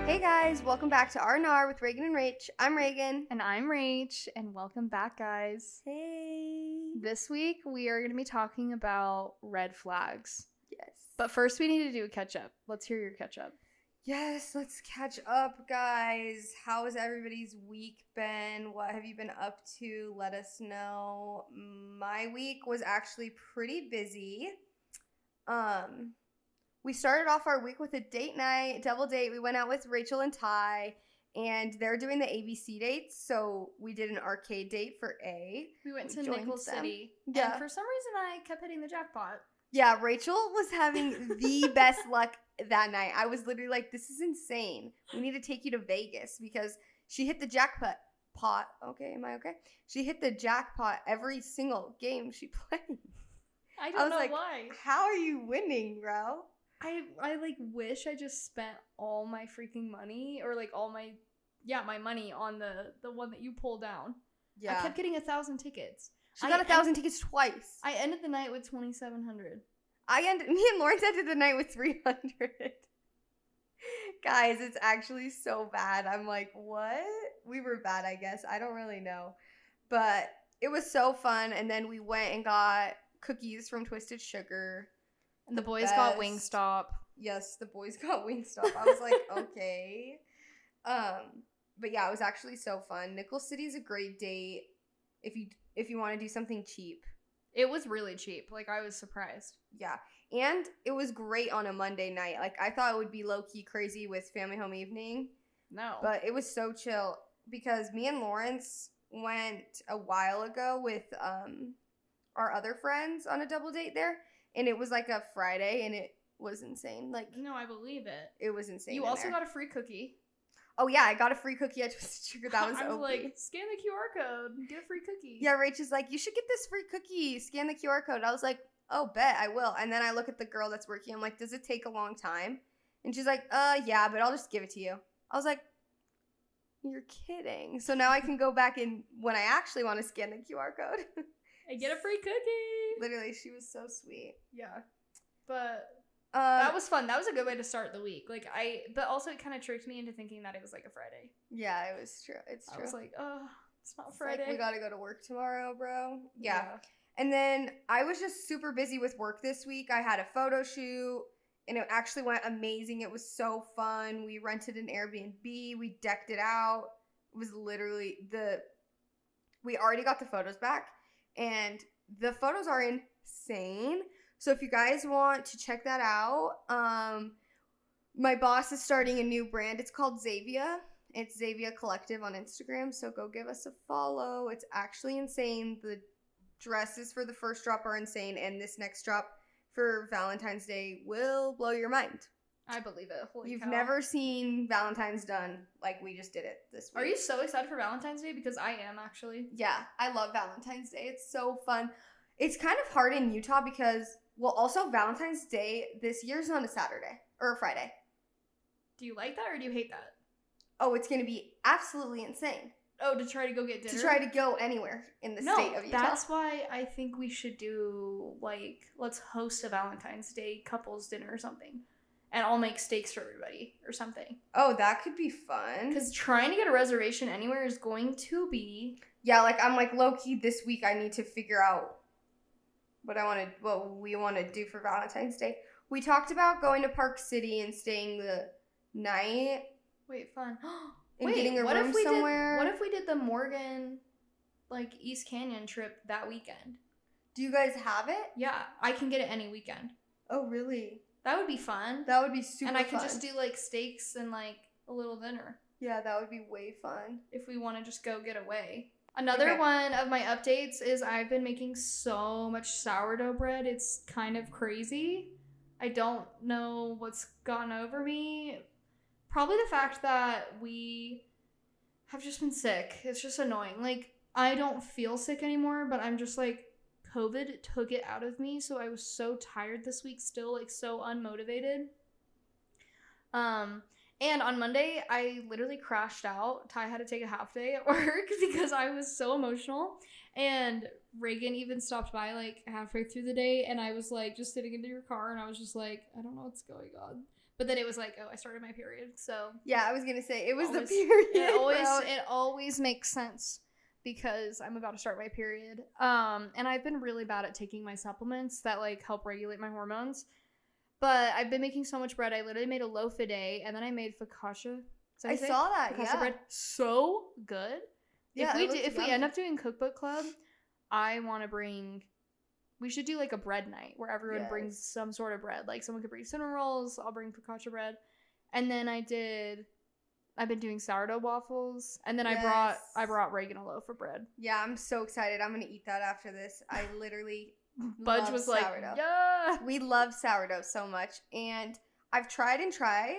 Hey guys, welcome back to R&R with Reagan and Rach. I'm Reagan. And I'm Rach, and welcome back, guys. Hey. This week, we are going to be talking about red flags. Yes. But first, we need to do a catch-up. Let's hear your catch-up. Yes, let's catch up, guys. How has everybody's week been? What have you been up to? Let us know. My week was actually pretty busy. We started off our week with a date night, double date. We went out with Rachel and Ty, and they're doing the ABC dates, so we did an arcade date for A. We went to joined Nickel them. City, Yeah. and for some reason, I kept hitting the jackpot. Yeah, Rachel was having the best luck that night. I was literally like, this is insane. We need to take you to Vegas because she hit the jackpot. Okay, am I okay? She hit the jackpot every single game she played. I don't know like, why. How are you winning, bro? I like wish I just spent all my freaking money, or like all my money on the one that you pulled down. Yeah. I kept getting 1,000 tickets. She got 1,000 tickets twice. I ended the night with 2,700. Me and Lawrence ended the night with 300. Guys, it's actually so bad. I'm like, what? We were bad, I guess. I don't really know. But it was so fun. And then we went and got cookies from Twisted Sugar. And the boys got Wingstop. Yes, the boys got Wingstop. I was like, okay. But yeah, it was actually so fun. Nickel City is a great date if you want to do something cheap. It was really cheap. Like, I was surprised. Yeah. And it was great on a Monday night. Like, I thought it would be low-key crazy with family home evening. No. But it was so chill because me and Lawrence went a while ago with our other friends on a double date there. And it was like a Friday, and it was insane. Like, no, I believe it. It was insane. You also got a free cookie. Oh, yeah, I got a free cookie at Twisted Sugar. That was I was OP. like, scan the QR code and get a free cookie. Yeah, Rach is like, you should get this free cookie. Scan the QR code. I was like, oh, bet, I will. And then I look at the girl that's working. I'm like, does it take a long time? And she's like, yeah, but I'll just give it to you. I was like, you're kidding. So now I can go back in when I actually want to scan the QR code. I get a free cookie. Literally, she was so sweet. Yeah. But that was fun. That was a good way to start the week. But also it kind of tricked me into thinking that it was like a Friday. Yeah, it was true. It's true. I was like, oh, it's not it's Friday. Like, we gotta go to work tomorrow, bro. Yeah. And then I was just super busy with work this week. I had a photo shoot, and it actually went amazing. It was so fun. We rented an Airbnb. We decked it out. It was literally we already got the photos back, and the photos are insane. So if you guys want to check that out, my boss is starting a new brand. It's called Zavia. It's Zavia Collective on Instagram, so go give us a follow. It's actually insane. The dresses for the first drop are insane, and this next drop for Valentine's Day will blow your mind. I believe it. Holy You've cow. never seen Valentine's done like we just did it this week. Are you so excited for Valentine's Day? Because I am, actually. Yeah, I love Valentine's Day. It's so fun. It's kind of hard in Utah because, well, also Valentine's Day this year is on a Saturday or a Friday. Do you like that or do you hate that? Oh, it's going to be absolutely insane. Oh, to try to go get dinner? To try to go anywhere in the state of Utah. That's why I think we should do, like, let's host a Valentine's Day couples dinner or something. And I'll make steaks for everybody or something. Oh, that could be fun. Because trying to get a reservation anywhere is going to be... Yeah, like, I'm like, low-key, this week I need to figure out what we want to do for Valentine's Day. We talked about going to Park City and staying the night. Wait, fun. And getting a room somewhere. What if we did the Morgan, like, East Canyon trip that weekend? Do you guys have it? Yeah, I can get it any weekend. Oh, really? That would be fun. That would be super fun. And I could just do, like, steaks and, like, a little dinner. Yeah, that would be way fun. If we want to just go get away. Another one of my updates is I've been making so much sourdough bread. It's kind of crazy. I don't know what's gone over me. Probably the fact that we have just been sick. It's just annoying. Like, I don't feel sick anymore, but I'm just like, COVID took it out of me. So I was so tired this week still, like so unmotivated. And on Monday, I literally crashed out. Ty had to take a half day at work because I was so emotional. And Reagan even stopped by like halfway through the day, and I was like just sitting in your car, and I was just like, I don't know what's going on. But then it was like, oh, I started my period, so. Yeah, I was gonna say, it was the Always- period. It always makes sense because I'm about to start my period. And I've been really bad at taking my supplements that like help regulate my hormones. But I've been making so much bread. I literally made a loaf a day, and then I made focaccia. I saw that, Focaccia yeah. bread. So good. Yeah, If we end up doing cookbook club, I want to bring. We should do like a bread night where everyone brings some sort of bread. Like someone could bring cinnamon rolls. I'll bring focaccia bread, and then I've been doing sourdough waffles, and then I brought Reagan a loaf of bread. Yeah, I'm so excited. I'm gonna eat that after this. I literally Budge was like, sourdough. yeah. We love sourdough so much, and I've tried and tried.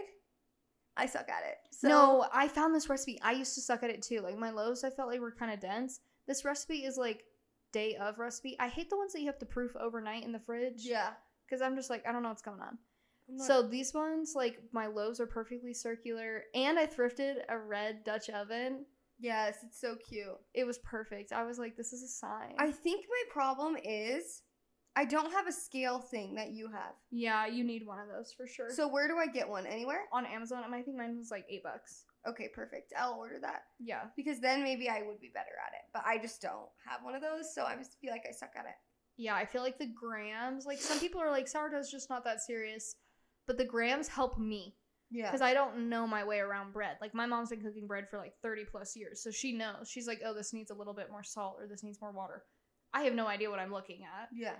I suck at it. So No, I found this recipe. I used to suck at it too. Like my loaves, I felt like were kind of dense. This recipe is like day of recipe. I hate the ones that you have to proof overnight in the fridge. yeah. Because I'm just like, I don't know what's going on. So these ones, like my loaves are perfectly circular, and I thrifted a red Dutch oven. Yes, it's so cute. It was perfect. I was like, this is a sign. I think my problem is I don't have a scale thing that you have. Yeah, you need one of those for sure. So where do I get one? Anywhere? On Amazon, I think mine was like $8. Okay, perfect. I'll order that. Yeah. Because then maybe I would be better at it. But I just don't have one of those, so I just feel like I suck at it. Yeah, I feel like the grams, like some people are like, sourdough's just not that serious. But the grams help me. Yeah. Because I don't know my way around bread. Like, my mom's been cooking bread for like 30 plus years. So she knows. She's like, oh, this needs a little bit more salt or this needs more water. I have no idea what I'm looking at. Yeah.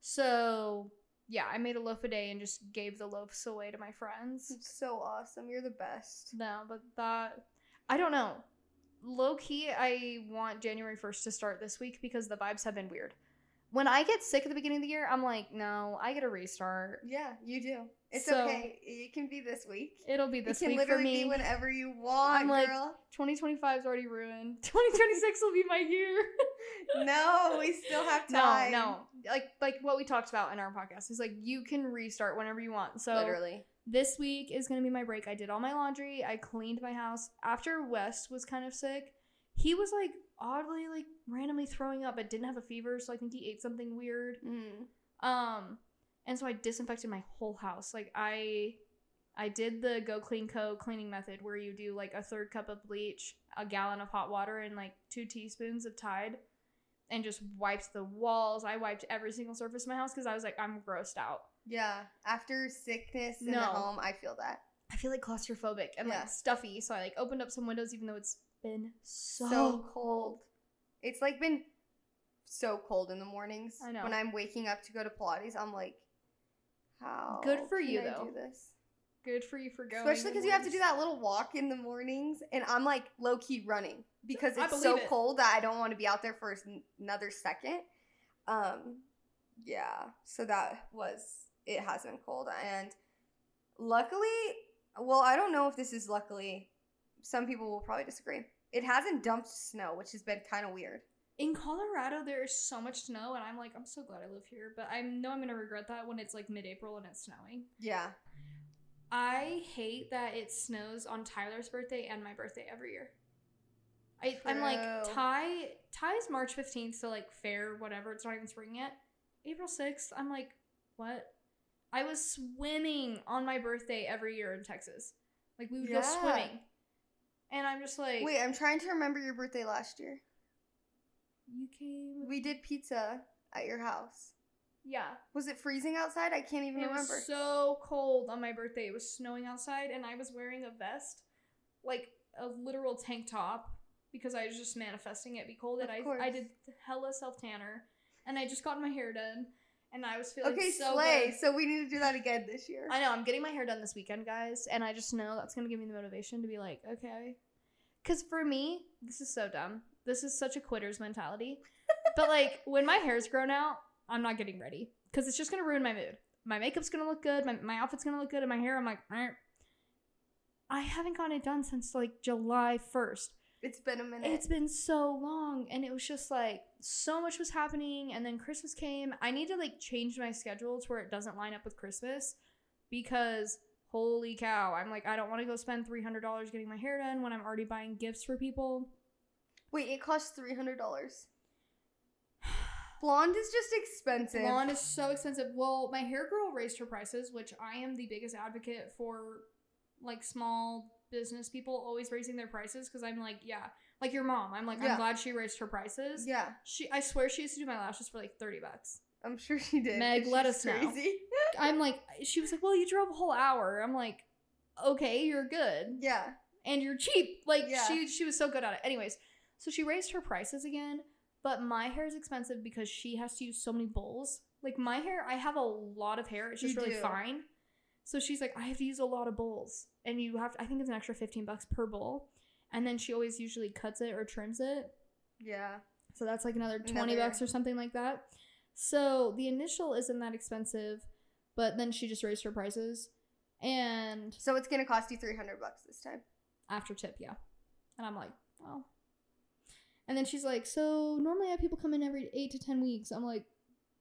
So, yeah, I made a loaf a day and just gave the loaves away to my friends. It's so awesome. You're the best. No, but that, I don't know. Low key, I want January 1st to start this week because the vibes have been weird. When I get sick at the beginning of the year, I'm like, no, I get a restart. Yeah, you do. It's So- okay. It can be this week. It'll be this it can week for literally me. be whenever you want, I'm like, girl. 2025 is already ruined. 2026 will be my year. No, we still have time. No. Like what we talked about in our podcast is like you can restart whenever you want. So Literally. this week is gonna be my break. I did all my laundry. I cleaned my house. After West was kind of sick, he was like oddly like randomly throwing up, but didn't have a fever. So I think he ate something weird. And so I disinfected my whole house. Like I did the Go Clean Co. cleaning method where you do like a 1/3 cup of bleach, a gallon of hot water, and like 2 teaspoons of Tide, and just wiped the walls. I wiped every single surface of my house because I was like, I'm grossed out. Yeah. After sickness in the home, I feel that. I feel like claustrophobic and like stuffy. So I like opened up some windows even though it's been so cold. It's like been so cold in the mornings. I know. When I'm waking up to go to Pilates, I'm like, how Good for you, can I though. do this? Good for you for going. Especially because you have to do that little walk in the mornings, and I'm like low key running because I it's believe so it. cold that I don't want to be out there for another second. Yeah. So it has been cold, and luckily, well, I don't know if this is luckily. Some people will probably disagree. It hasn't dumped snow, which has been kind of weird. In Colorado, there is so much snow, and I'm like, I'm so glad I live here. But I know I'm going to regret that when it's like mid-April and it's snowing. Yeah. I hate that it snows on Tyler's birthday and my birthday every year. I'm like, True. Ty's March 15th, so like fair, whatever. It's not even spring yet. April 6th, I'm like, what? I was swimming on my birthday every year in Texas. Like, we would go swimming. And I'm just like... Wait, I'm trying to remember your birthday last year. You came... We did pizza at your house. Yeah. Was it freezing outside? I can't even remember. It was so cold on my birthday. It was snowing outside, and I was wearing a vest, like a literal tank top, because I was just manifesting it be cold. And I did hella self-tanner, and I just got my hair done, and I was feeling so slay. good. So we need to do that again this year. I know. I'm getting my hair done this weekend, guys, and I just know that's going to give me the motivation to be like, okay. Because for me, this is so dumb. This is such a quitter's mentality. But, like, when my hair's grown out, I'm not getting ready. Because it's just going to ruin my mood. My makeup's going to look good. My outfit's going to look good. And my hair, I'm like, I haven't gotten it done since, like, July 1st. It's been a minute. It's been so long. And it was just, like, so much was happening. And then Christmas came. I need to, like, change my schedule to where it doesn't line up with Christmas. Because... holy cow. I'm like, I don't want to go spend $300 getting my hair done when I'm already buying gifts for people. Wait, it costs $300. Blonde is just expensive. Blonde is so expensive. Well, my hair girl raised her prices, which I am the biggest advocate for, like, small business people always raising their prices, because I'm like, yeah, like your mom. I'm like, I'm glad she raised her prices. Yeah. I swear she used to do my lashes for like $30. I'm sure she did. Meg, let us know. Crazy. I'm like, she was like, well, you drove a whole hour. I'm like, okay, you're good. Yeah. And you're cheap. Like, she was so good at it. Anyways, so she raised her prices again, but my hair is expensive because she has to use so many bowls. Like, my hair, I have a lot of hair. It's just really fine. So she's like, I have to use a lot of bowls. And you have to, I think it's an extra $15 per bowl. And then she always usually cuts it or trims it. Yeah. So that's like another $20 or something like that. So the initial isn't that expensive, but then she just raised her prices. And so it's going to cost you $300 this time. After tip, yeah. And I'm like, well. And then she's like, so normally I have people come in every 8 to 10 weeks. I'm like,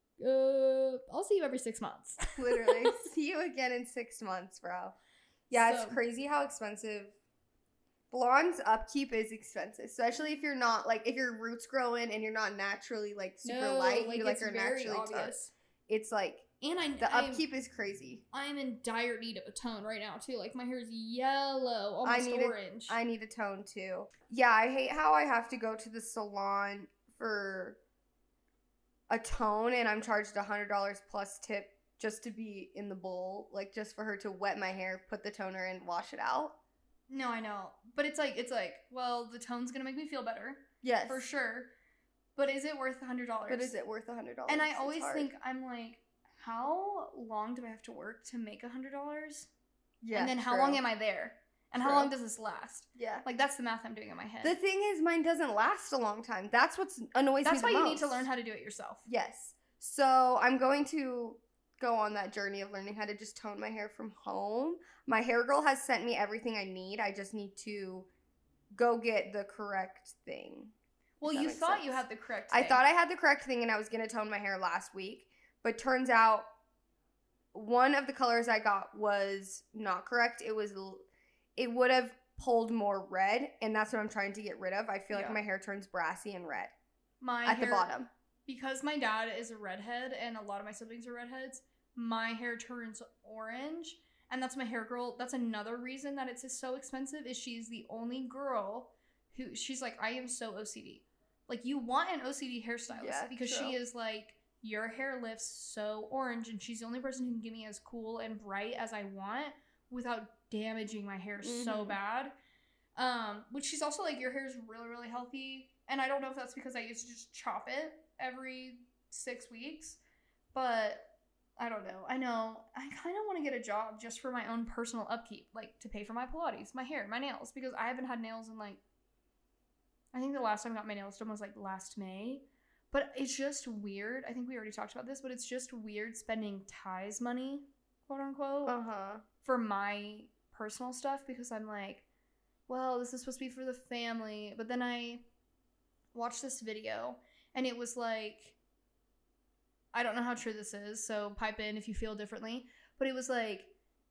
I'll see you every 6 months. Literally. See you again in 6 months, bro. Yeah, it's crazy how expensive. Blonde's upkeep is expensive, especially if you're not, like, if your roots grow in and you're not naturally, like, super light. Like, you're naturally obvious. It's, like, and the upkeep is crazy. I'm in dire need of a tone right now, too. Like, my hair is yellow, almost orange. I need a tone, too. Yeah, I hate how I have to go to the salon for a tone, and I'm charged $100 plus tip just to be in the bowl. Like, just for her to wet my hair, put the toner in, wash it out. No, I know. But it's like, well, the tone's gonna make me feel better. Yes. For sure. But is it worth $100? But is it worth $100? And I always think, I'm like, how long do I have to work to make $100? Yeah. And then how long am I there? And how long does this last? Yeah. Like, that's the math I'm doing in my head. The thing is, mine doesn't last a long time. That's what annoys me the most. That's why you need to learn how to do it yourself. Yes. So I'm going to go on that journey of learning how to just tone my hair from home. My hair girl has sent me everything I need. I just need to go get the correct thing. Well, you thought you had the correct thing. I thought I had the correct thing, and I was going to tone my hair last week. But turns out one of the colors I got was not correct. It would have pulled more red, and that's what I'm trying to get rid of. I feel like my hair turns brassy and red at the bottom. Because my dad is a redhead and a lot of my siblings are redheads, my hair turns orange. And that's my hair girl. That's another reason that it's so expensive, is she's the only girl who, she's like, I am so OCD. Like, you want an OCD hairstylist because she is like, your hair lifts so orange, and she's the only person who can get me as cool and bright as I want without damaging my hair so bad. Which she's also like, your hair is really, really healthy. And I don't know if that's because I used to just chop it every 6 weeks, but I don't know. I know I kind of want to get a job just for my own personal upkeep, like to pay for my Pilates, my hair, my nails, because I haven't had nails in like, I think the last time I got my nails done was like last May. But it's just weird. I think we already talked about this, but it's just weird spending Ty's money, quote unquote, for my personal stuff, because I'm like, well, this is supposed to be for the family. But then I watched this video and it was like, I don't know how true this is, so pipe in if you feel differently. But it was like,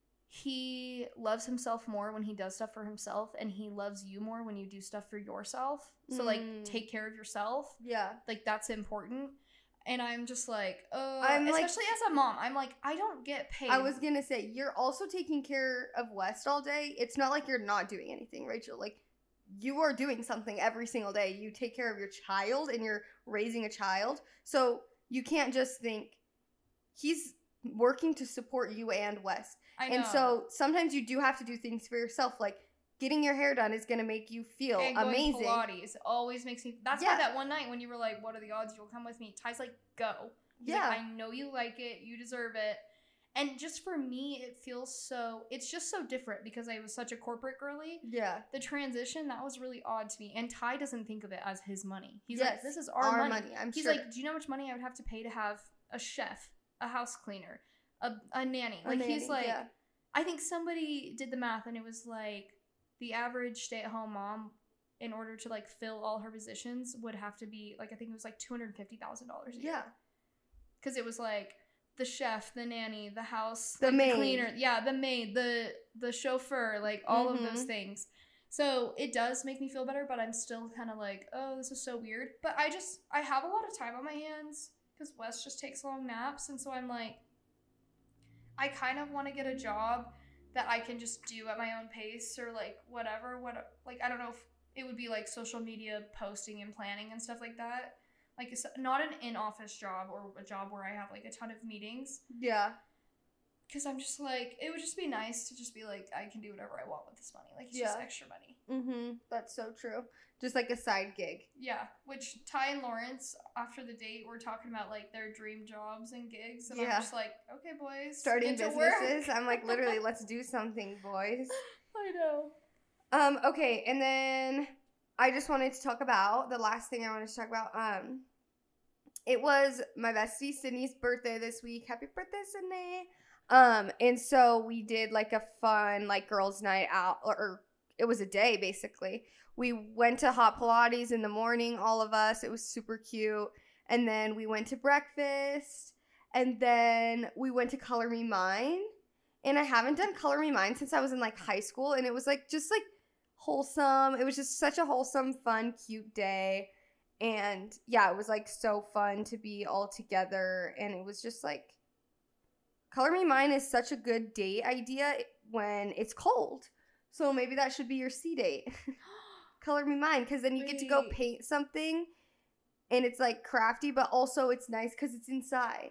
he loves himself more when he does stuff for himself, and he loves you more when you do stuff for yourself. So, like, take care of yourself. Yeah. Like, that's important. And I'm just like, especially as a mom, I'm like, I don't get paid. I was gonna say, you're also taking care of West all day. It's not like you're not doing anything, Rachel. Like, you are doing something every single day. You take care of your child, and you're raising a child. So you can't just think, he's working to support you and West. I know. And so sometimes you do have to do things for yourself. Like, getting your hair done is going to make you feel amazing. Pilates always makes me... That's why that one night when you were like, what are the odds you'll come with me? Ty's like, go. He's like, I know you like it. You deserve it. And just for me, it feels so... It's just so different because I was such a corporate girly. Yeah. The transition, that was really odd to me. And Ty doesn't think of it as his money. He's like, this is our money. He's like, do you know how much money I would have to pay to have a chef, a house cleaner, a nanny? Like, he's like... I think somebody did the math, and it was like the average stay-at-home mom, in order to like fill all her positions, would have to be like, I think it was like $250,000 a year. Yeah. Because it was like the chef, the nanny, the house, the maid, cleaner, the maid, the chauffeur, like all of those things. So it does make me feel better, but I'm still kind of like, oh, this is so weird. But I have a lot of time on my hands. because Wes just takes long naps, and so I'm like, I kind of want to get a job that I can just do at my own pace or like whatever. Like I don't know if it would be like social media posting and planning and stuff like that. Like it's not an in-office job or a job where I have like a ton of meetings. Yeah. Because I'm just like, it would just be nice to just be like, I can do whatever I want with this money. Like, it's just extra money. Mm-hmm. That's so true. Just like a side gig. Yeah. Which Ty and Lawrence, after the date, were talking about like their dream jobs and gigs. And I'm just like, okay, boys. Starting businesses. I'm like, literally, let's do something, boys. I know. Okay, and then I just wanted to talk about the last thing I wanted to talk about. It was my bestie Sydney's birthday this week. Happy birthday, Sydney. And so we did like a fun like girls' night out, or it was a day basically. We went to hot Pilates in the morning, all of us. It was super cute. And then we went to breakfast, and then we went to Color Me Mine. And I haven't done Color Me Mine since I was in like high school, and it was like just like wholesome. It was just such a wholesome, fun, cute day. And yeah, it was like so fun to be all together, and it was just like Color Me Mine is such a good date idea when it's cold. So maybe that should be your C date. Color Me Mine, because then you get to go paint something, and it's like crafty, but also it's nice because it's inside.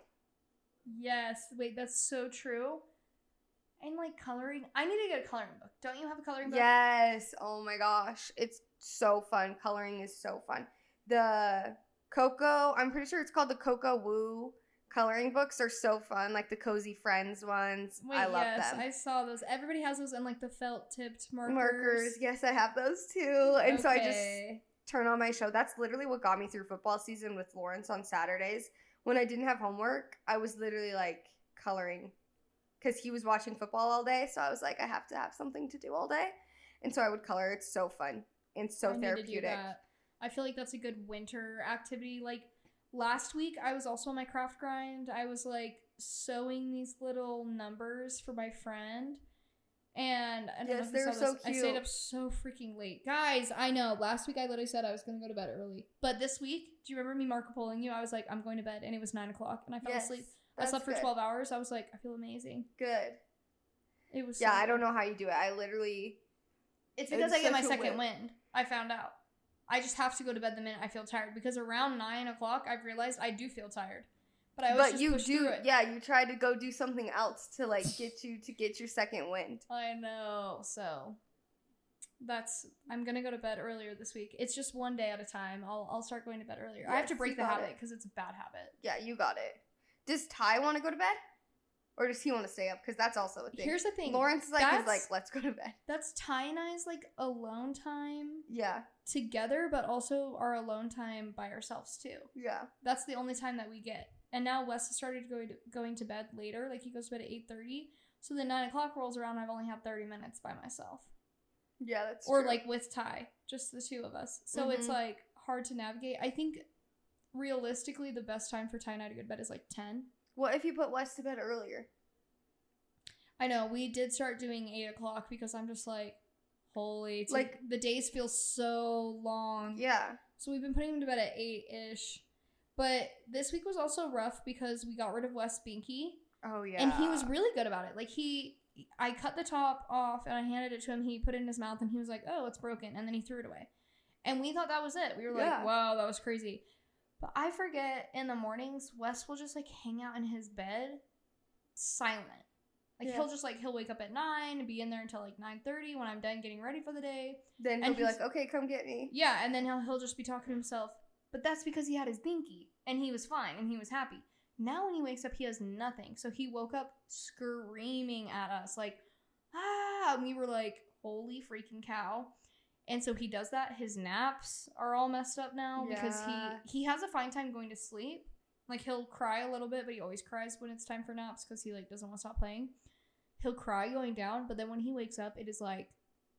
Yes. Wait, that's so true. And like coloring, I need to get a coloring book. Don't you have a coloring book? Yes. Oh my gosh. It's so fun. Coloring is so fun. The Coco, I'm pretty sure it's called the Coco Woo coloring books are so fun. Like the Cozy Friends ones. Wait, I love them. I saw those. Everybody has those, and like the felt tipped Markers. Yes, I have those too. And so I just turn on my show. That's literally what got me through football season with Lawrence on Saturdays. When I didn't have homework, I was literally like coloring. Because he was watching football all day, so I was like, I have to have something to do all day. And so I would color. It's so fun and so therapeutic. Need to do that. I feel like that's a good winter activity. Like, last week, I was also on my craft grind. I was, like, sewing these little numbers for my friend. And I don't know if they're so cute. I stayed up so freaking late. Guys, I know. Last week, I literally said I was going to go to bed early. But this week, do you remember me Marco Poloing you? I was like, I'm going to bed. And it was 9 o'clock. And I fell asleep. I slept for 12 hours. I was like, I feel amazing. Good. It was I don't know how you do it. I literally... It's because I get my second wind. I found out. I just have to go to bed the minute I feel tired. Because around 9 o'clock, I've realized I do feel tired. But I always just push through it. Yeah, you try to go do something else to, like, get your second wind. I know. So, I'm going to go to bed earlier this week. It's just one day at a time. I'll start going to bed earlier. Yes, I have to break the habit because it's a bad habit. Yeah, you got it. Does Ty want to go to bed? Or does he want to stay up? Because that's also a thing. Here's the thing. Lawrence is like, let's go to bed. That's Ty and I's, like, alone time. Yeah. Together, but also our alone time by ourselves, too. Yeah. That's the only time that we get. And now Wes has started going to bed later. Like, he goes to bed at 8:30. So then 9 o'clock rolls around, and I've only had 30 minutes by myself. Yeah, that's true. Or, like, with Ty. Just the two of us. So it's, like, hard to navigate. I think... realistically, the best time for Ty and I to go to bed is like 10. What if you put Wes to bed earlier? I know, we did start doing 8 o'clock because I'm just like, holy, like the days feel so long. Yeah. So we've been putting him to bed at 8-ish. But this week was also rough because we got rid of Wes Binky. Oh, yeah. And he was really good about it. Like, I cut the top off and I handed it to him. He put it in his mouth and he was like, oh, it's broken. And then he threw it away. And we thought that was it. We were like, wow, that was crazy. But I forget, in the mornings, Wes will just, like, hang out in his bed, silent. Like, he'll wake up at 9, and be in there until, like, 9:30 when I'm done getting ready for the day. Then he'll be like, okay, come get me. Yeah, and then he'll just be talking to himself. But that's because he had his binky, and he was fine, and he was happy. Now when he wakes up, he has nothing. So he woke up screaming at us, like, ah! And we were like, holy freaking cow. And so he does that. His naps are all messed up now because he has a fine time going to sleep. Like, he'll cry a little bit, but he always cries when it's time for naps because he, like, doesn't want to stop playing. He'll cry going down, but then when he wakes up, it is like,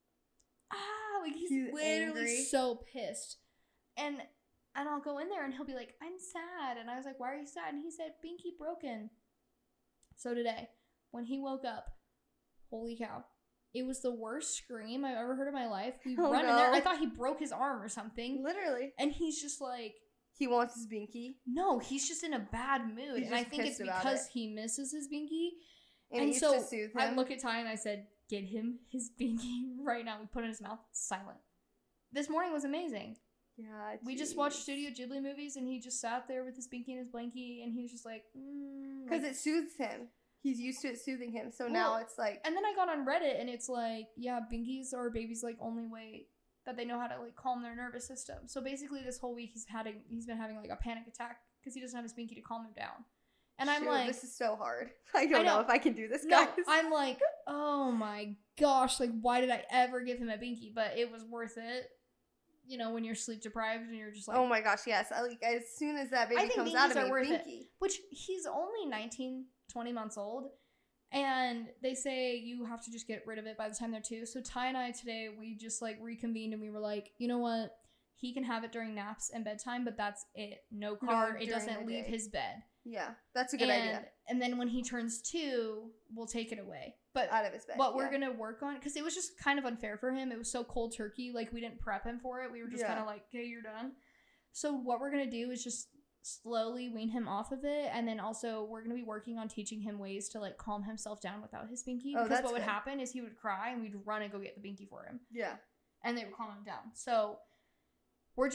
ah! Like, he's literally angry. So pissed. And I'll go in there and he'll be like, I'm sad. And I was like, why are you sad? And he said, Binky broken. So today, when he woke up, holy cow. It was the worst scream I've ever heard in my life. We run in there. I thought he broke his arm or something. Literally. And he's just like... He wants his binky. No, he's just in a bad mood. He's And I just think it's pissed about because it. he misses his binky. And he And used so to soothe him. I look at Ty and I said, get him his binky right now. We put it in his mouth. Silent. This morning was amazing. Yeah, We just watched Studio Ghibli movies and he just sat there with his binky and his blankie and he was just like, because it soothes him. He's used to it soothing him. So now it's like. And then I got on Reddit and it's like, yeah, binkies are a baby's like only way that they know how to like calm their nervous system. So basically this whole week he's been having like a panic attack because he doesn't have his binky to calm him down. And I'm like, this is so hard. I don't know if I can do this, no, guys. I'm like, oh my gosh, like why did I ever give him a binky? But it was worth it. You know, when you're sleep deprived and you're just like, oh my gosh, yes. Like as soon as that baby comes out of me, binky. Which he's only 19, 20 months old. And they say you have to just get rid of it by the time they're 2. So Ty and I today, we just like reconvened and we were like, you know what? He can have it during naps and bedtime, but that's it. No car. It doesn't leave his bed. Yeah, that's a good idea. And then when he turns 2, we'll take it away. But out of his bed. What we're going to work on, because it was just kind of unfair for him. It was so cold turkey. Like, we didn't prep him for it. We were just kind of like, okay, you're done. So what we're going to do is just slowly wean him off of it. And then also we're going to be working on teaching him ways to, like, calm himself down without his binky. Because what would happen is he would cry and we'd run and go get the binky for him. Yeah. And they would calm him down. So we're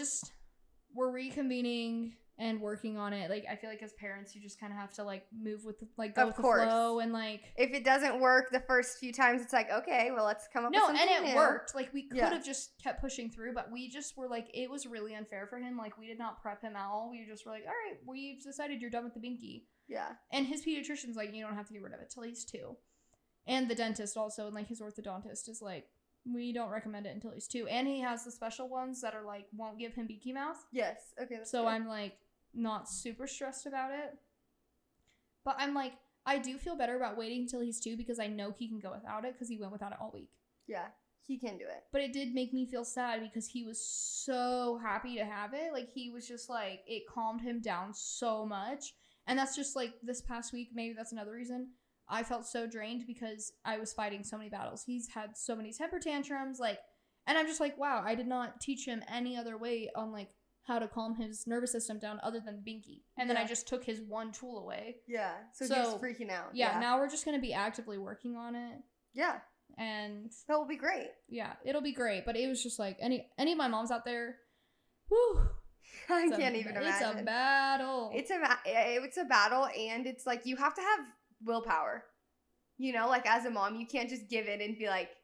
reconvening and working on it. Like, I feel like as parents, you just kind of have to, like, move with, like, go with the flow and, like... If it doesn't work the first few times, it's like, okay, well, let's come up with something new. And it worked. Like, we could have just kept pushing through, but we just were, like, it was really unfair for him. Like, we did not prep him at all. We just were like, all right, we've decided you're done with the binky. Yeah. And his pediatrician's like, you don't have to get rid of it till he's 2. And the dentist also, and, like, his orthodontist is like, we don't recommend it until he's 2. And he has the special ones that are, like, won't give him binky mouth. Yes. Okay, that's so good. I'm, like, not super stressed about it. But I'm, like, I do feel better about waiting until he's 2 because I know he can go without it because he went without it all week. Yeah, he can do it. But it did make me feel sad because he was so happy to have it. Like, he was just, like, it calmed him down so much. And that's just, like, this past week, maybe that's another reason. I felt so drained because I was fighting so many battles. He's had so many temper tantrums, like, and I'm just like, wow, I did not teach him any other way on, like, how to calm his nervous system down other than binky. And then I just took his one tool away. Yeah, so he's freaking out. Yeah, now we're just going to be actively working on it. Yeah. And that will be great. Yeah, it'll be great. But it was just like, any of my moms out there, whew. I can't even imagine. It's a battle. It's a battle, and it's like you have to have willpower. You know, like as a mom, you can't just give in and be like,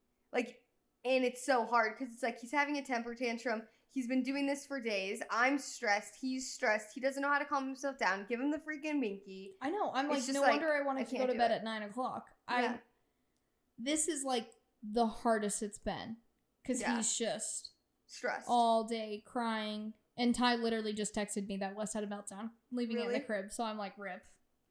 and it's so hard because it's like he's having a temper tantrum. He's been doing this for days. I'm stressed. He's stressed. He doesn't know how to calm himself down. Give him the freaking binky. I know. I'm like, no wonder I wanted to go to bed at 9 o'clock. Yeah. This is like the hardest it's been because he's just stressed all day crying. And Ty literally just texted me that Wes had a meltdown, leaving it in the crib. So I'm like, rip.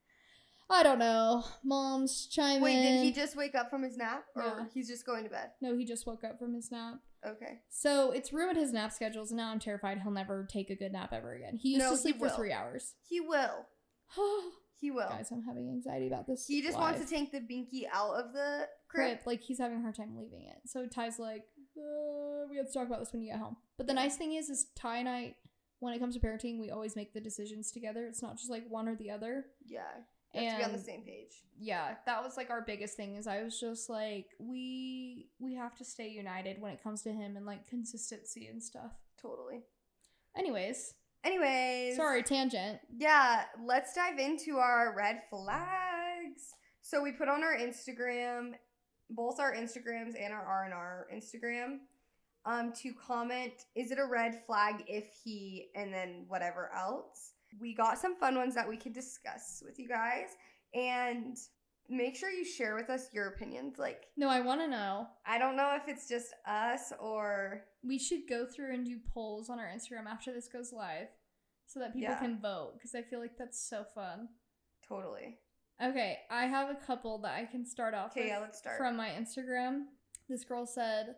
I don't know. Moms, chime in. Wait, did he just wake up from his nap? Or he's just going to bed? No, he just woke up from his nap. Okay. So it's ruined his nap schedules, and now I'm terrified he'll never take a good nap ever again. He used to sleep for 3 hours. He will. He will. Guys, I'm having anxiety about this. He just wants to take the binky out of the crib. Like, he's having a hard time leaving it. So Ty's like, we have to talk about this when you get home. But the nice thing is Ty and I, when it comes to parenting, we always make the decisions together. It's not just like one or the other. Yeah. You have to be on the same page. Yeah, that was like our biggest thing is I was just like, we have to stay united when it comes to him and like consistency and stuff. Totally. Anyways. Sorry, tangent. Yeah, let's dive into our red flags. So we put on our Instagram, both our Instagrams and our R&R Instagram, to comment, is it a red flag if he, and then whatever else. We got some fun ones that we could discuss with you guys, and make sure you share with us your opinions. Like, no, I want to know. I don't know if it's just us or... We should go through and do polls on our Instagram after this goes live so that people can vote, because I feel like that's so fun. Totally. Okay, I have a couple that I can start off with. Okay, yeah, let's start. From my Instagram. This girl said,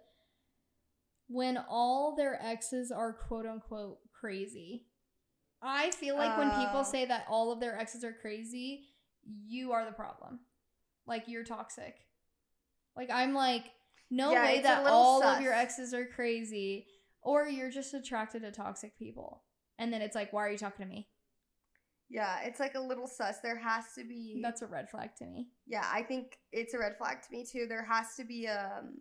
when all their exes are quote-unquote crazy. I feel like when people say that all of their exes are crazy, you are the problem. Like, you're toxic. Like, I'm like, no way that all of your exes are crazy. Or you're just attracted to toxic people. and then it's like, why are you talking to me? Yeah, it's like a little sus. There has to be. That's a red flag to me. Yeah, I think it's a red flag to me too. There has to be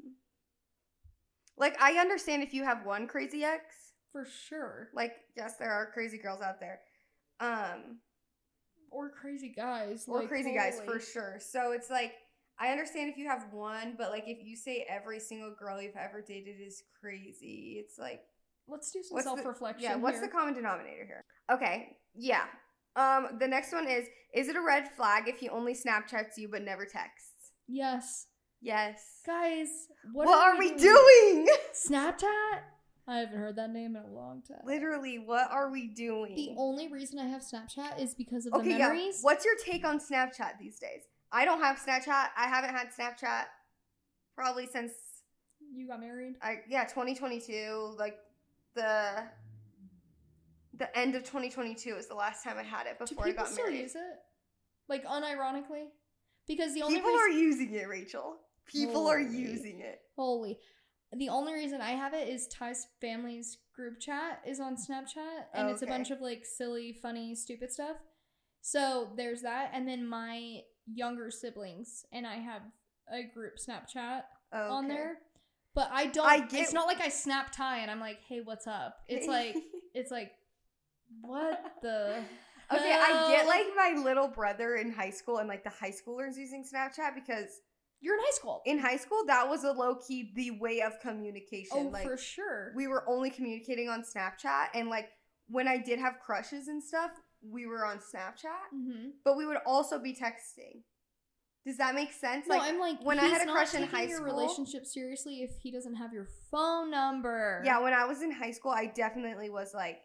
like, I understand if you have one crazy ex. For sure. Like, yes, there are crazy girls out there. Or crazy guys. Or like, crazy guys, totally. for sure. So it's like, I understand if you have one, but like, if you say every single girl you've ever dated is crazy, it's like. Let's do some self-reflection. Yeah, what's the common denominator here? Okay, yeah. The next one is it a red flag if he only Snapchats you but never texts? Yes. Yes. Guys, what are we doing? Snapchat? I haven't heard that name in a long time. Literally, what are we doing? The only reason I have Snapchat is because of the memories. Yeah. What's your take on Snapchat these days? I don't have Snapchat. I haven't had Snapchat probably since you got married. 2022. Like the end of 2022 is the last time I had it before I got married. Do people still use it? Like, unironically? Because the only people are using it, Rachel. People are using it. Holy. The only reason I have it is Ty's family's group chat is on Snapchat, and it's a bunch of, like, silly, funny, stupid stuff. So, there's that, and then my younger siblings, and I have a group Snapchat on there. But I don't, it's not like I snap Ty and I'm like, hey, what's up? It's like, what the Okay, I get, like, my little brother in high school and, like, the high schoolers using Snapchat because... You're in high school. In high school, that was a low-key, the way of communication. Oh, like, for sure. We were only communicating on Snapchat, and, like, when I did have crushes and stuff, we were on Snapchat, but we would also be texting. Does that make sense? No, I'm like, when I had a crush in high school, your relationship seriously if he doesn't have your phone number. Yeah, when I was in high school, I definitely was like,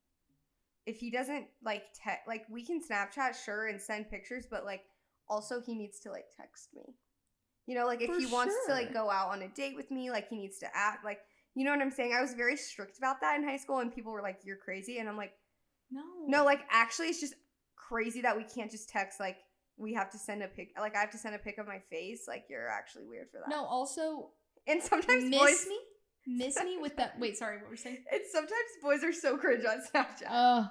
if he doesn't like we can Snapchat, sure, and send pictures, but like also he needs to like text me. You know, like if he wants to like go out on a date with me, like he needs to act like, you know what I'm saying? I was very strict about that in high school, and people were like, "You're crazy," and I'm like, no, like actually, it's just crazy that we can't just text like. We have to send a pic. Like, I have to send a pic of my face. Like, you're actually weird for that. No, also... And sometimes Miss me with that... Wait, sorry, what were you saying? And sometimes boys are so cringe on Snapchat.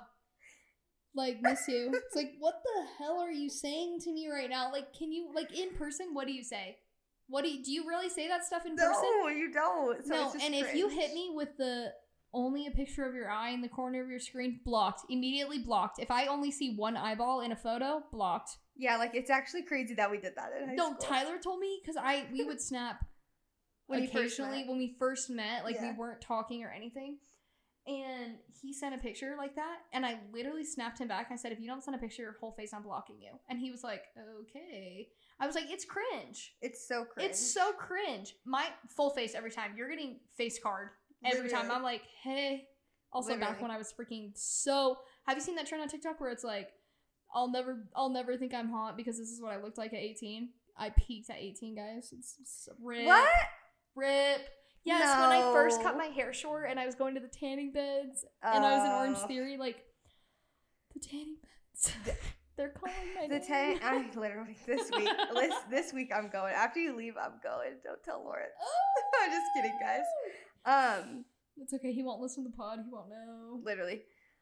Like, miss you. It's like, what the hell are you saying to me right now? Like, can you... Like, in person, what do you say? Do you really say that stuff in person? No, you don't. So no, and cringe. If you hit me with the... Only a picture of your eye in the corner of your screen, blocked. Immediately blocked. If I only see one eyeball in a photo, blocked. Yeah, like, it's actually crazy that we did that in high school. No, Tyler told me, because we would snap occasionally when we first met. Like, we weren't talking or anything. And he sent a picture like that, and I literally snapped him back. I said, if you don't send a picture, your whole face, I'm blocking you. And he was like, okay. I was like, it's cringe. It's so cringe. It's so cringe. My full face every time. You're getting face card. Every time I'm like, hey. Also, back when I was freaking so... Have you seen that trend on TikTok where it's like, I'll never think I'm hot because this is what I looked like at 18? I peaked at 18, guys. It's rip. What? Rip. Yes, when I first cut my hair short and I was going to the tanning beds and I was in Orange Theory, like, the tanning beds. They're calling my name. I'm literally, this week I'm going. After you leave, I'm going. Don't tell Lawrence. I'm just kidding, guys. It's okay. He won't listen to the pod. He won't know. Literally.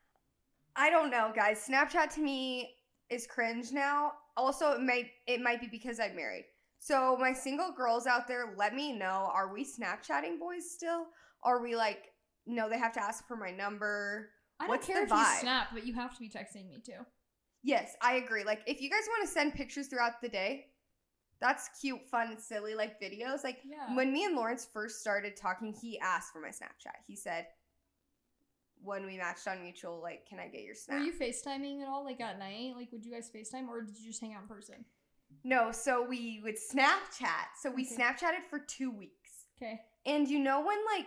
I don't know, guys. Snapchat to me is cringe now. Also, it might be because I'm married. So my single girls out there, let me know. Are we Snapchatting boys still? Are we like, no, they have to ask for my number? I don't care if you snap, but you have to be texting me too. Yes, I agree. Like, if you guys want to send pictures throughout the day, that's cute, fun, silly, like, videos. Like, when me and Lawrence first started talking, he asked for my Snapchat. He said, when we matched on mutual, like, can I get your Snap? Were you FaceTiming at all, like, at night? Like, would you guys FaceTime, or did you just hang out in person? No, so we would Snapchat. So we Snapchatted for 2 weeks. Okay. And you know when, like,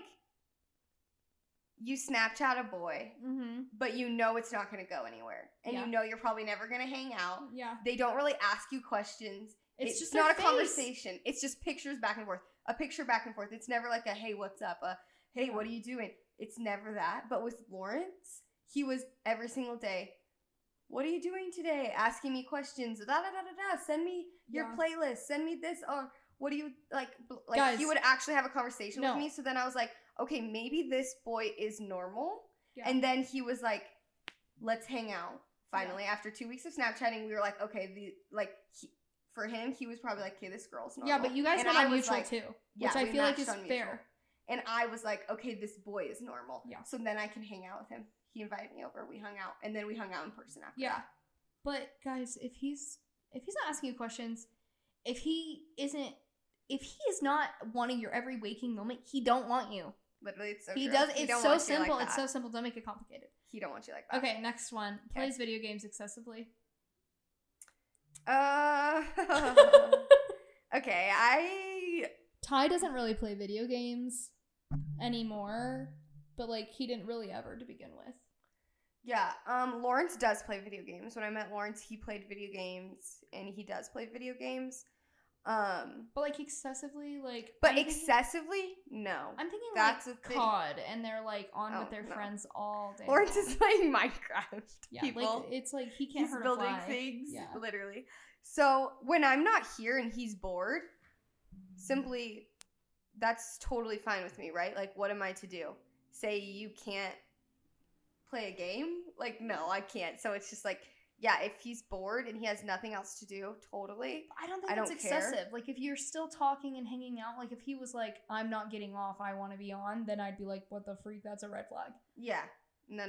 you Snapchat a boy, but you know it's not going to go anywhere. And you know you're probably never going to hang out. Yeah. They don't really ask you questions. It's just not a conversation. It's just pictures back and forth. A picture back and forth. It's never like a, hey, what's up? A, hey, what are you doing? It's never that. But with Lawrence, he was every single day, what are you doing today? Asking me questions. Send me your playlist. Send me this. Or what do you, like guys, he would actually have a conversation with me. So then I was like, okay, maybe this boy is normal. Yeah. And then he was like, let's hang out. Finally, after 2 weeks of Snapchatting, we were like, okay, for him, he was probably like, okay, this girl's normal. Yeah, but you guys met on mutual too, which I feel like is fair. And I was like, okay, this boy is normal. Yeah. So then I can hang out with him. He invited me over. We hung out, and then we hung out in person after. Yeah. that. But guys, if he's not asking you questions, if he is not wanting your every waking moment, he don't want you. Literally, it's so he true. does. He It's don't so want you simple. like It's that. so simple. Don't make it complicated. He don't want you like that. Okay, next one. Plays video games excessively. Okay, Ty doesn't really play video games anymore, but like he didn't really ever to begin with. Yeah, Lawrence does play video games. When I met Lawrence, he played video games, and he does play video games. But like excessively, like. But excessively, no. I'm thinking that's like a thing. COD, and they're like on with their friends all day. Lawrence is playing Minecraft. Yeah, people. like it's like he can't He's hurt building a fly. things, Yeah. literally. So when I'm not here and he's bored, simply, that's totally fine with me, right? Like, what am I to do? Say you can't play a game? Like, no, I can't. So it's just like, yeah, if he's bored and he has nothing else to do, totally. I don't think I that's don't care. excessive. Like, if you're still talking and hanging out, like, if he was like, I'm not getting off, I want to be on, then I'd be like, what the freak? That's a red flag. Yeah. No.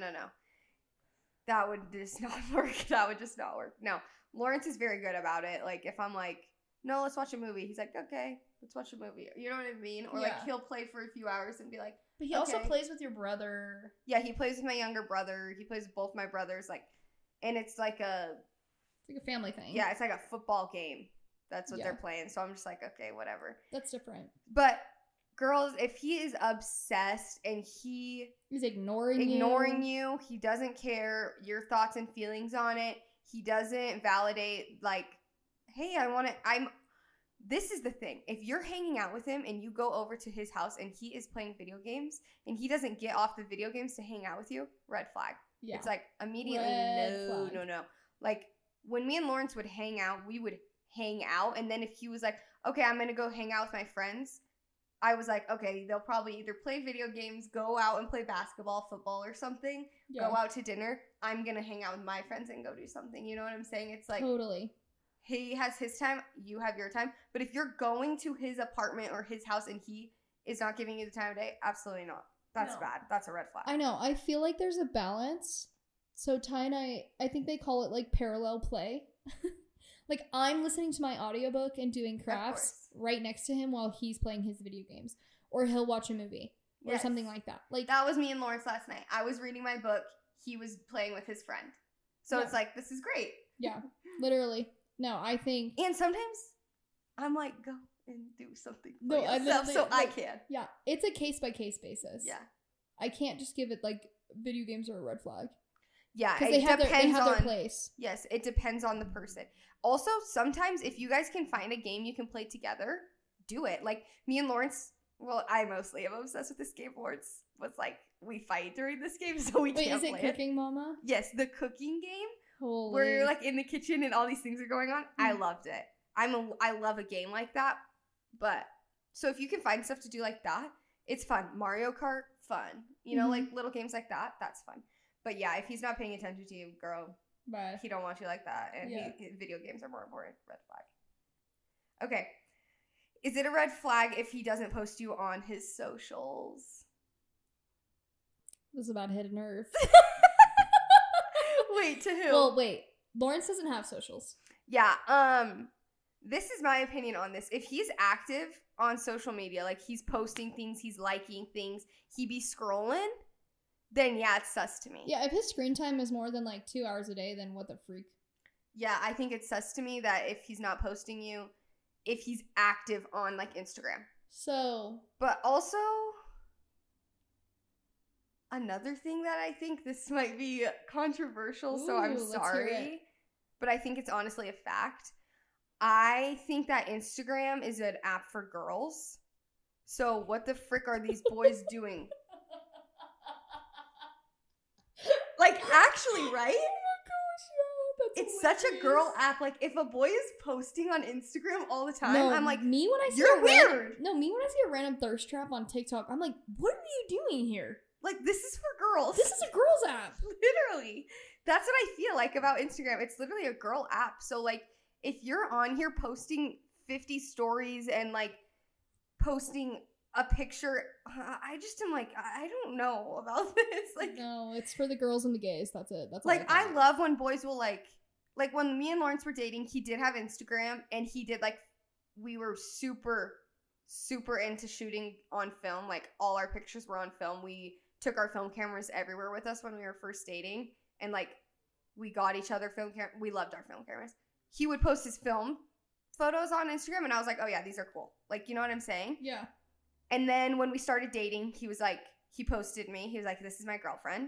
That would just not work. That would just not work. No. Lawrence is very good about it. Like, if I'm like, no, let's watch a movie, he's like, okay, let's watch a movie. You know what I mean? Or, like, he'll play for a few hours and be like, but he also plays with your brother. Yeah, he plays with my younger brother. He plays with both my brothers. Like, and it's like a family thing. Yeah, it's like a football game. That's what they're playing. So I'm just like, okay, whatever. That's different. But girls, if he is obsessed and he's ignoring you, he doesn't care your thoughts and feelings on it. He doesn't validate, like, hey, this is the thing. If you're hanging out with him and you go over to his house and he is playing video games and he doesn't get off the video games to hang out with you, red flag. Yeah. It's like immediately no. Like when me and Lawrence would hang out, we would hang out. And then if he was like, okay, I'm going to go hang out with my friends, I was like, okay, they'll probably either play video games, go out and play basketball, football or something, go out to dinner. I'm going to hang out with my friends and go do something. You know what I'm saying? It's like. Totally. He has his time, you have your time. But if you're going to his apartment or his house and he is not giving you the time of day, absolutely not. That's bad. That's a red flag. I know. I feel like there's a balance. So Ty and I think they call it like parallel play. Like I'm listening to my audiobook and doing crafts right next to him while he's playing his video games. Or he'll watch a movie or something like that. Like that was me and Lawrence last night. I was reading my book. He was playing with his friend. So it's like, this is great. Yeah, literally. No, I think. And sometimes I'm like, go and do something for yourself so I can. Yeah, it's a case-by-case basis. Yeah. I can't just give it, like, video games are a red flag. Yeah, because they have their place. Yes, it depends on the person. Also, sometimes if you guys can find a game you can play together, do it. Like, me and Lawrence, well, I mostly am obsessed with this game. Lawrence was like, we fight during this game, so we can't play it. Wait, is it Cooking Mama? Yes, the cooking game. Holy. Where you're like in the kitchen and all these things are going on. I loved it. I love a game like that. But so if you can find stuff to do like that, it's fun. Mario Kart, fun. You know, like little games like that, that's fun. But yeah, if he's not paying attention to you, girl, bye. He don't want you like that. And video games are more important. Red flag. Okay. Is it a red flag if he doesn't post you on his socials? This is about to hit a nerve. Wait, to who? Well, wait. Lawrence doesn't have socials. Yeah, this is my opinion on this. If he's active on social media, like he's posting things, he's liking things, he be scrolling, then yeah, it's sus to me. Yeah, if his screen time is more than like 2 hours a day, then what the freak? Yeah, I think it's sus to me that if he's not posting you, if he's active on like Instagram. So. But also, another thing that I think, this might be controversial, so I'm sorry, but I think it's honestly a fact. I think that Instagram is an app for girls. So what the frick are these boys doing? Like, actually, right? Oh my gosh, yeah, that's it's such a girl app. Like, if a boy is posting on Instagram all the time, no, I'm like, me when I see you're weird. Me when I see a random thirst trap on TikTok, I'm like, what are you doing here? Like, this is for girls. This is a girls app. Literally. That's what I feel like about Instagram. It's literally a girl app. So, like, if you're on here posting 50 stories and, like, posting a picture, I just am like, I don't know about this. Like, no, it's for the girls and the gays. That's it. That's like, I love when boys will, like when me and Lawrence were dating, he did have Instagram, and he did, like, we were super, super into shooting on film. Like, all our pictures were on film. We took our film cameras everywhere with us when we were first dating. And, like, we got each other film cameras. We loved our film cameras. He would post his film photos on Instagram, and I was like, oh, yeah, these are cool. Like, you know what I'm saying? Yeah. And then when we started dating, he was like, he posted me. He was like, this is my girlfriend.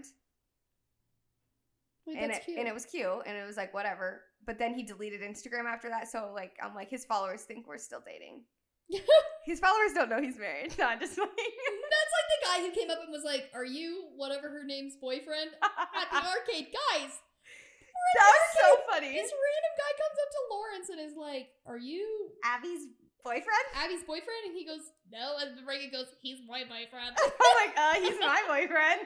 Wait, and that's cute. it was cute. And it was like, whatever. But then he deleted Instagram after that. So, like, I'm like, his followers think we're still dating. His followers don't know he's married. No, I'm just like... That's like the guy who came up and was like, are you whatever her name's boyfriend at the arcade? Guys! That was so funny. This random guy comes up to Lawrence and is like, are you Abby's boyfriend? Abby's boyfriend? And he goes, no. And Reagan goes, he's my boyfriend. I'm like, he's my boyfriend.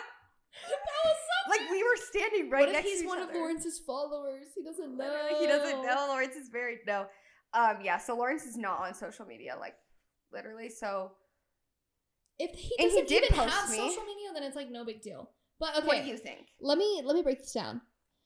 That was so like, we were standing right what if next to he's each one other. of Lawrence's followers? He doesn't know. Literally, he doesn't know. Lawrence is married. No. Yeah, so Lawrence is not on social media, like, literally, so... If he And he doesn't did even post have me. social media, then it's like no big deal. But okay. What do you think? Let me break this down.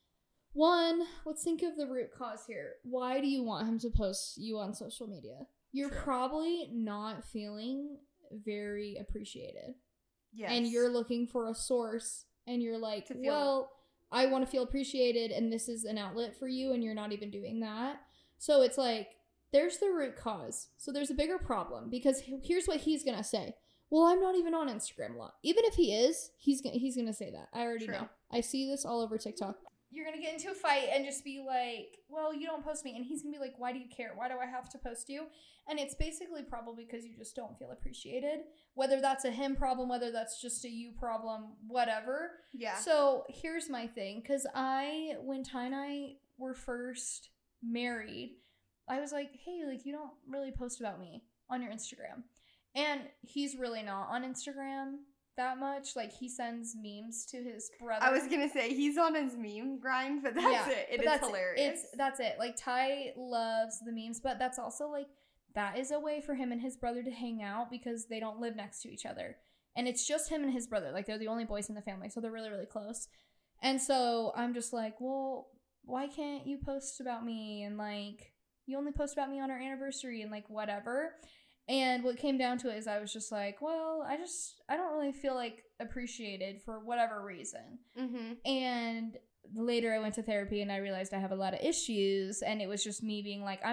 One, let's think of the root cause here. Why do you want him to post you on social media? You're True. probably not feeling very appreciated. Yes. And you're looking for a source, and you're like, To feel- well, I want to feel appreciated, and this is an outlet for you, and you're not even doing that. So it's like, there's the root cause. So there's a bigger problem, because here's what he's going to say. Well, I'm not even on Instagram a lot. Even if he is, he's gonna say that. I already True. know. I see this all over TikTok. You're gonna get into a fight and just be like, well, you don't post me. And he's gonna be like, why do you care? Why do I have to post you? And it's basically probably because you just don't feel appreciated. Whether that's a him problem, whether that's just a you problem, whatever. Yeah. So here's my thing. Because when Ty and I were first married, I was like, hey, like, you don't really post about me on your Instagram. And he's really not on Instagram that much. Like, he sends memes to his brother. I was gonna say, he's on his meme grind, but that's it. It is hilarious. That's it. Like, Ty loves the memes, but that's also, like, that is a way for him and his brother to hang out because they don't live next to each other. And it's just him and his brother. Like, they're the only boys in the family, so they're really, really close. And so I'm just like, well, why can't you post about me? And, like, you only post about me on our anniversary and, like, whatever. And what came down to it is I was just like, well, I don't really feel, like, appreciated for whatever reason. Mm-hmm. And later I went to therapy and I realized I have a lot of issues. And it was just me being like,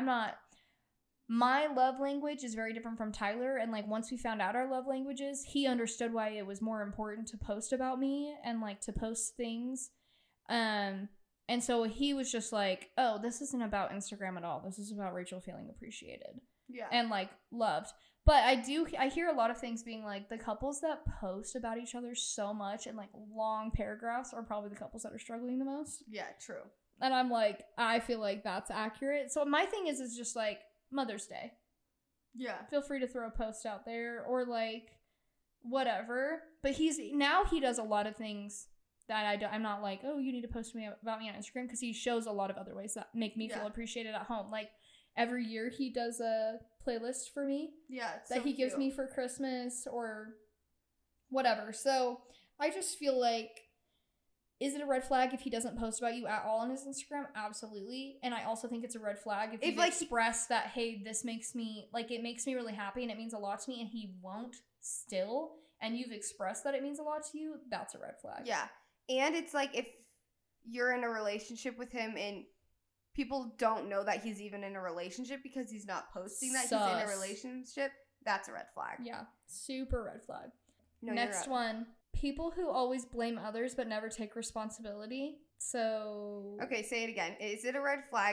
my love language is very different from Tyler. And, like, once we found out our love languages, he understood why it was more important to post about me and, like, to post things. And so he was just like, oh, this isn't about Instagram at all. This is about Rachel feeling appreciated. Yeah. And, like, loved. But I hear a lot of things being like, the couples that post about each other so much and, like, long paragraphs are probably the couples that are struggling the most. Yeah, true. And I'm like, I feel like that's accurate. So my thing is just like, Mother's Day. Yeah. Feel free to throw a post out there or, like, whatever. But he does a lot of things that I'm not like, oh, you need to post about me on Instagram, because he shows a lot of other ways that make me feel appreciated at home. Like, every year he does a playlist for me. Yeah, that he gives me for Christmas or whatever. So I just feel like, is it a red flag if he doesn't post about you at all on his Instagram? Absolutely. And I also think it's a red flag if you express that, hey, this makes me, like, it makes me really happy and it means a lot to me, and he won't still, and you've expressed that it means a lot to you, that's a red flag. Yeah. And it's like, if you're in a relationship with him and people don't know that he's even in a relationship because he's not posting that he's in a relationship, that's a red flag. Yeah. Super red flag. No, Next one. People who always blame others but never take responsibility. So... Okay, say it again. Is it a red flag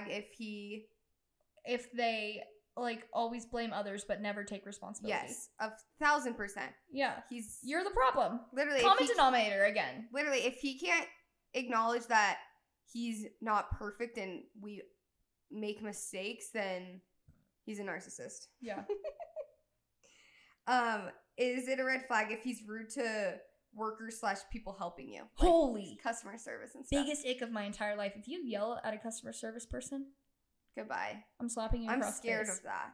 if they, like, always blame others but never take responsibility? Yes, 1,000%. Yeah. You're You're the problem. Literally. Common denominator again. Literally, if he can't acknowledge that he's not perfect and we make mistakes, then he's a narcissist. Yeah. Is it a red flag if he's rude to workers / people helping you. Like, Holy. customer service and stuff. Biggest ick of my entire life. If you yell at a customer service person, Goodbye. I'm slapping you across the face. I'm scared of that.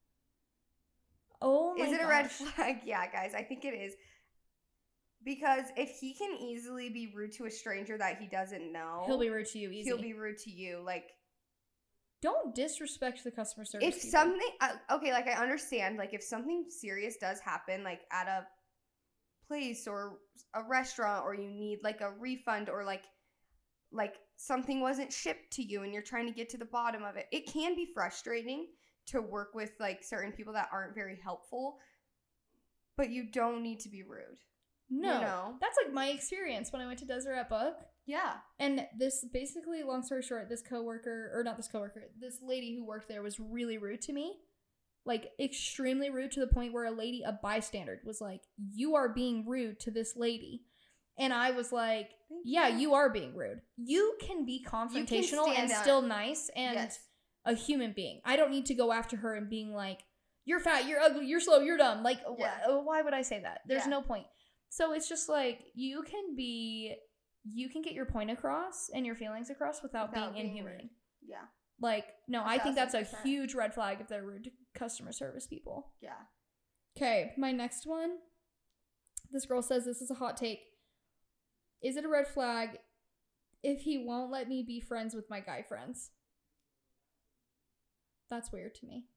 Oh my Is it gosh. a red flag? Yeah, guys, I think it is. Because if he can easily be rude to a stranger that he doesn't know, He'll be rude to you easy. He'll be rude to you. Like, don't disrespect the customer service if people. something, okay, like I understand, like if something serious does happen, like at a place or a restaurant, or you need like a refund, or like something wasn't shipped to you and you're trying to get to the bottom of it, it can be frustrating to work with like certain people that aren't very helpful, but you don't need to be rude. No, you know? That's like my experience when I went to Deseret Book. Yeah. And this, basically, long story short, this lady who worked there was really rude to me. Like, extremely rude, to the point where a bystander was like, you are being rude to this lady. And I was like, yeah, you are being rude. You can be confrontational and still nice and a human being. I don't need to go after her and being like, you're fat, you're ugly, you're slow, you're dumb. Like, why would I say that? There's no point. So it's just like, you can get your point across and your feelings across without being inhuman. Rude. Yeah. Like, no, I think that's a 1,000%. huge red flag if they're rude to customer service people. Yeah. Okay, my next one. This girl says, this is a hot take. Is it a red flag if he won't let me be friends with my guy friends? That's weird to me.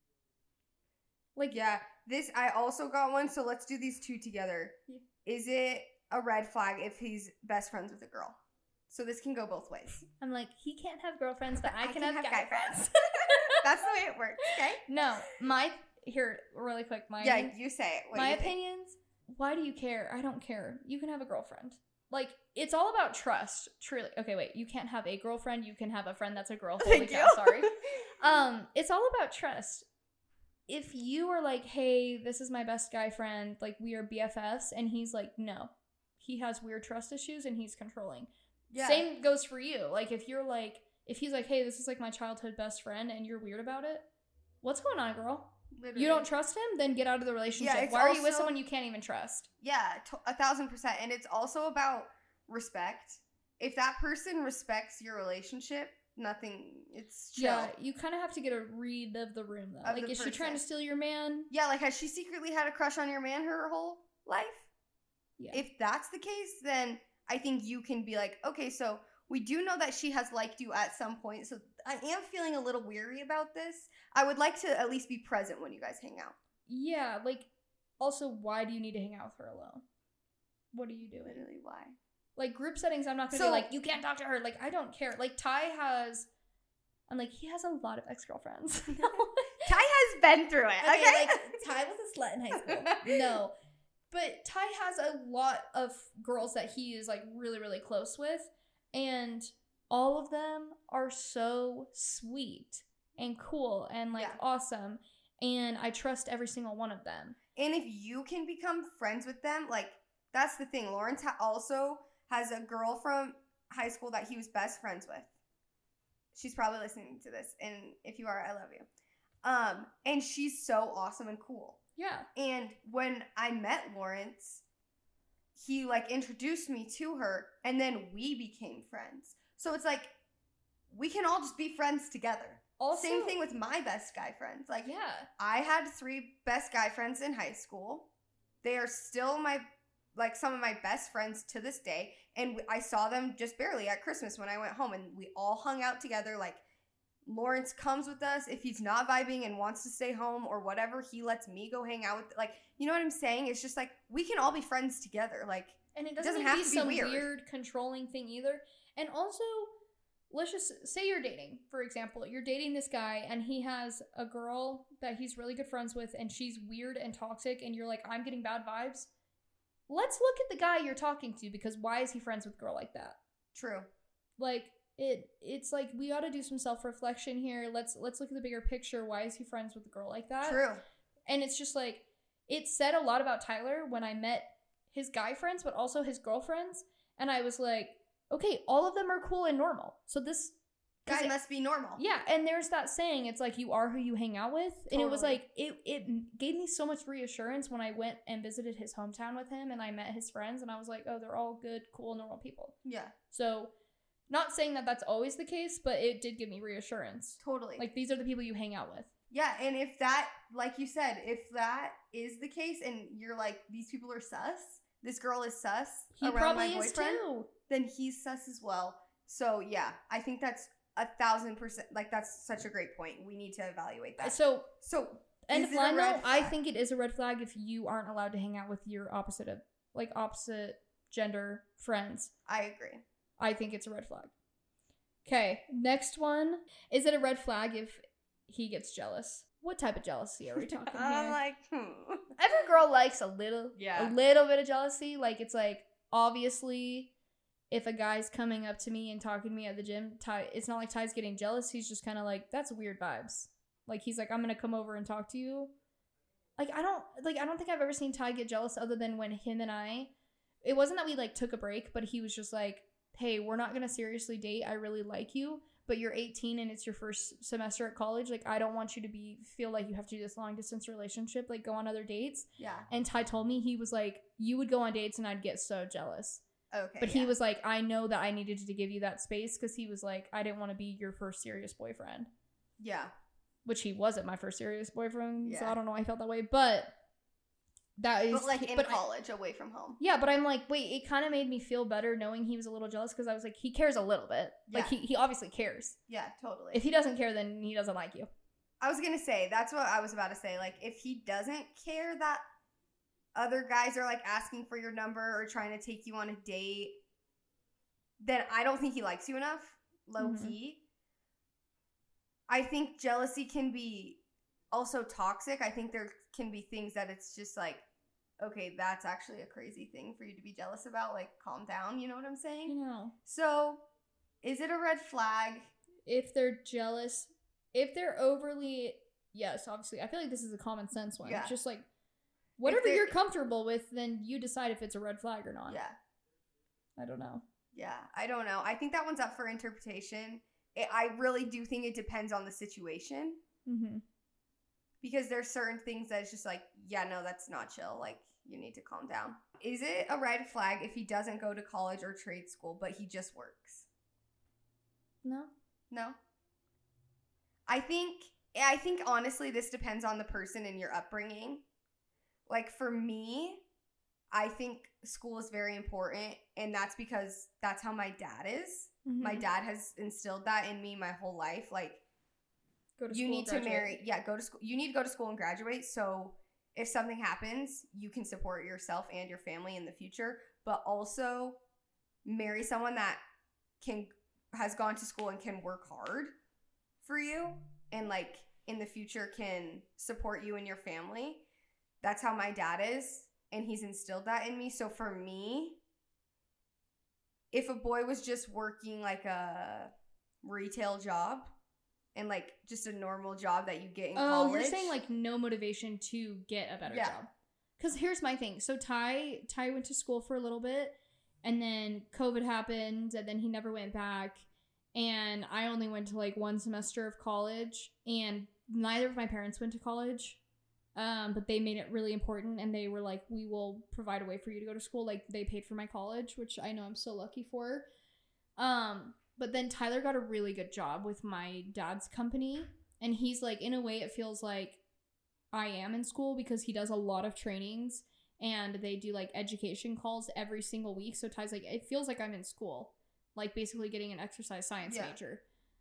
Like, yeah, I also got one, so let's do these two together. Yeah. Is it a red flag if he's best friends with a girl? So this can go both ways. I'm like, he can't have girlfriends, but I can have guy friends. That's the way it works, okay? No, here, really quick, yeah, you say it. My opinions, why do you care? I don't care. You can have a girlfriend. Like, it's all about trust, truly. Okay, wait, you can't have a girlfriend, you can have a friend that's a girl. Holy cow, sorry. It's all about trust. If you are like, hey, this is my best guy friend, like, we are BFFs, and he's like, no, he has weird trust issues and he's controlling. Yeah. Same goes for you. Like, if he's like, hey, this is like my childhood best friend, and you're weird about it, what's going on, girl? Literally. You don't trust him? Then get out of the relationship. Yeah, why are you with someone you can't even trust? Yeah, 1,000%. And it's also about respect. If that person respects your relationship, it's chill. Yeah, you kind of have to get a read of the room, though. Like, is she trying to steal your man? Yeah, like, has she secretly had a crush on your man her whole life? Yeah. If that's the case, then I think you can be like, okay, so we do know that she has liked you at some point, so I am feeling a little weary about this. I would like to at least be present when you guys hang out. Yeah, like, also, why do you need to hang out with her alone? What are you doing? Literally, why? Like, group settings, I'm not going to be like, you can't talk to her. Like, I don't care. Like, he has a lot of ex-girlfriends. Ty has been through it, okay? Like, Ty was a slut in high school. No. But Ty has a lot of girls that he is, like, really, really close with. And all of them are so sweet and cool and, like, awesome. And I trust every single one of them. And if you can become friends with them, like, that's the thing. Lawrence also has a girl from high school that he was best friends with. She's probably listening to this, and if you are, I love you. And she's so awesome and cool. Yeah. And when I met Lawrence, he, like, introduced me to her, and then we became friends. So it's like, we can all just be friends together. Also, same thing with my best guy friends. Like, yeah, I had 3 best guy friends in high school. They are still some of my best friends to this day. And I saw them just barely at Christmas when I went home, and we all hung out together. Like, Lawrence comes with us. If he's not vibing and wants to stay home or whatever, he lets me go hang out with, like, you know what I'm saying? It's just like, we can all be friends together. Like, and it doesn't have to be some weird controlling thing either. And also, let's just say you're dating, for example. You're dating this guy, and he has a girl that he's really good friends with, and she's weird and toxic, and you're like, I'm getting bad vibes. Let's look at the guy you're talking to, because why is he friends with a girl like that? True. Like, it's like, we ought to do some self-reflection here. Let's look at the bigger picture. Why is he friends with a girl like that? True. And it's just like, it said a lot about Tyler when I met his guy friends, but also his girlfriends. And I was like, okay, all of them are cool and normal. So this Guy must be normal. Yeah, and there's that saying, it's like, you are who you hang out with. And it was like, it gave me so much reassurance when I went and visited his hometown with him and I met his friends and I was like, oh, they're all good, cool, normal people. Yeah. So, not saying that that's always the case, but it did give me reassurance. Totally. Like, these are the people you hang out with. Yeah, and if that, like you said, if that is the case and you're like, these people are sus, this girl is sus He around probably my is boyfriend, too. then he's sus as well. So, yeah, I think that's 1,000%, like, that's such a great point. We need to evaluate that. So and of line note, I think it is a red flag if you aren't allowed to hang out with your opposite gender friends. I agree. I think it's a red flag. Okay, next one. Is it a red flag if he gets jealous? What type of jealousy are we talking here? I'm like, Every girl likes a little bit of jealousy. Like, it's like, obviously, if a guy's coming up to me and talking to me at the gym, it's not like Ty's getting jealous. He's just kind of like, that's weird vibes. Like, he's like, I'm gonna come over and talk to you. Like, I don't think I've ever seen Ty get jealous other than when him and I, it wasn't that we, like, took a break, but he was just like, hey, we're not gonna seriously date. I really like you, but you're 18 and it's your first semester at college. Like, I don't want you to feel like you have to do this long distance relationship. Like, go on other dates. Yeah. And Ty told me, he was like, you would go on dates and I'd get so jealous. Okay. But he was like, I know that I needed to give you that space because he was like, I didn't want to be your first serious boyfriend. Yeah. Which he wasn't my first serious boyfriend, Yeah. so I don't know why I felt that way. But that is... But, like, in college, away from home. Yeah, but I'm like, wait, it kind of made me feel better knowing he was a little jealous because I was like, he cares a little bit. Yeah. Like, he obviously cares. Yeah, totally. If he doesn't care, then he doesn't like you. I was going to say, that's what I was about to say. Like, if he doesn't care that other guys are, like, asking for your number or trying to take you on a date, then I don't think he likes you enough, low-key. I think jealousy can be also toxic. I think there can be things that it's just like, okay, that's actually a crazy thing for you to be jealous about. Like, calm down, you know what I'm saying? You know. So, is it a red flag? If they're jealous, if they're overly... Yes, obviously. I feel like this is a common sense one. Yeah. Just like, whatever you're comfortable with, then you decide if it's a red flag or not. Yeah. I don't know. Yeah, I don't know. I think that one's up for interpretation. I really do think it depends on the situation. Mm-hmm. Because there's certain things that it's just like, yeah, no, that's not chill. Like, you need to calm down. Is it a red flag if he doesn't go to college or trade school, but he just works? No. No? I think honestly this depends on the person and your upbringing. Like, for me, I think school is very important, and that's because that's how my dad is. Mm-hmm. My dad has instilled that in me my whole life. Like, Go to school, you need graduate. to marry. Yeah, go to school. You need to go to school and graduate. So if something happens, you can support yourself and your family in the future. But also marry someone that has gone to school and can work hard for you, and like in the future can support you and your family. That's how my dad is, and he's instilled that in me. So for me, if a boy was just working like a retail job and like just a normal job that you get in college. Oh, you're saying like no motivation to get a better job. Because here's my thing. So Ty went to school for a little bit, and then COVID happened, and then he never went back. And I only went to like one semester of college, and neither of my parents went to college. But they made it really important, and they were like, we will provide a way for you to go to school. Like, they paid for my college, which I know I'm so lucky for. But then Tyler got a really good job with my dad's company, and he's like, in a way, it feels like I am in school because he does a lot of trainings, and they do like education calls every single week. So Ty's like, it feels like I'm in school, like basically getting an exercise science major.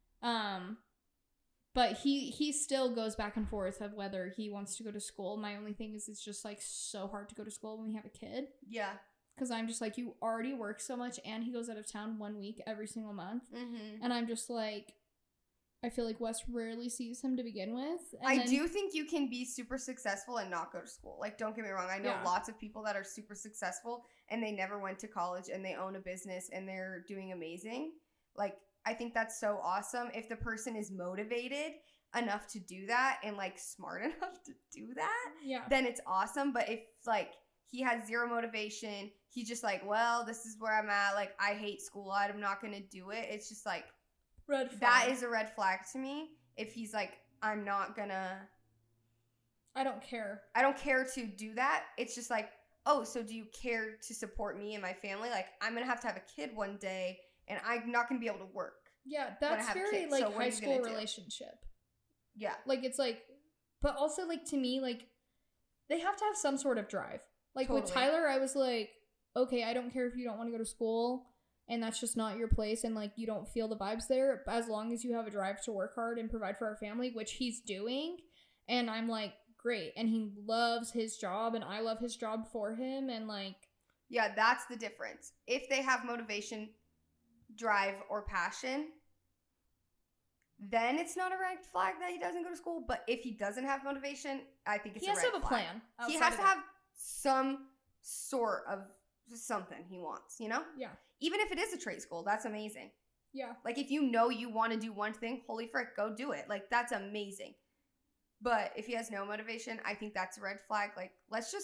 But he still goes back and forth of whether he wants to go to school. My only thing is it's just like so hard to go to school when we have a kid. Yeah. Because I'm just like, you already work so much, and he goes out of town 1 week every single month. Mm-hmm. And I'm just like, I feel like Wes rarely sees him to begin with. And I do think you can be super successful and not go to school. Like, don't get me wrong. I know lots of people that are super successful and they never went to college and they own a business and they're doing amazing. Like, I think that's so awesome. If the person is motivated enough to do that and like smart enough to do that, then it's awesome. But if like he has zero motivation, he's just like, well, this is where I'm at. Like, I hate school. I'm not going to do it. It's just like, Red flag. That is a red flag to me. If he's like, I don't care to do that. It's just like, oh, so do you care to support me and my family? Like, I'm going to have a kid one day, and I'm not going to be able to work. Yeah, that's very, kids, like, so what are high you school gonna do? relationship. Yeah. Like, it's like, but also, like, to me, like, they have to have some sort of drive. Like, with Totally. Tyler, I was like, okay, I don't care if you don't want to go to school, and that's just not your place, and, like, you don't feel the vibes there, as long as you have a drive to work hard and provide for our family, which he's doing, and I'm like, great, and he loves his job, and I love his job for him, and, like... Yeah, that's the difference. If they have motivation, drive, or passion, then it's not a red flag that he doesn't go to school. But if he doesn't have motivation, I think it's a red flag. He has to have a plan. He has to have some sort of something he wants, you know? Yeah. Even if it is a trade school, that's amazing. Yeah. Like, if you know you want to do one thing, holy frick, go do it. Like, that's amazing. But if he has no motivation, I think that's a red flag. Like, let's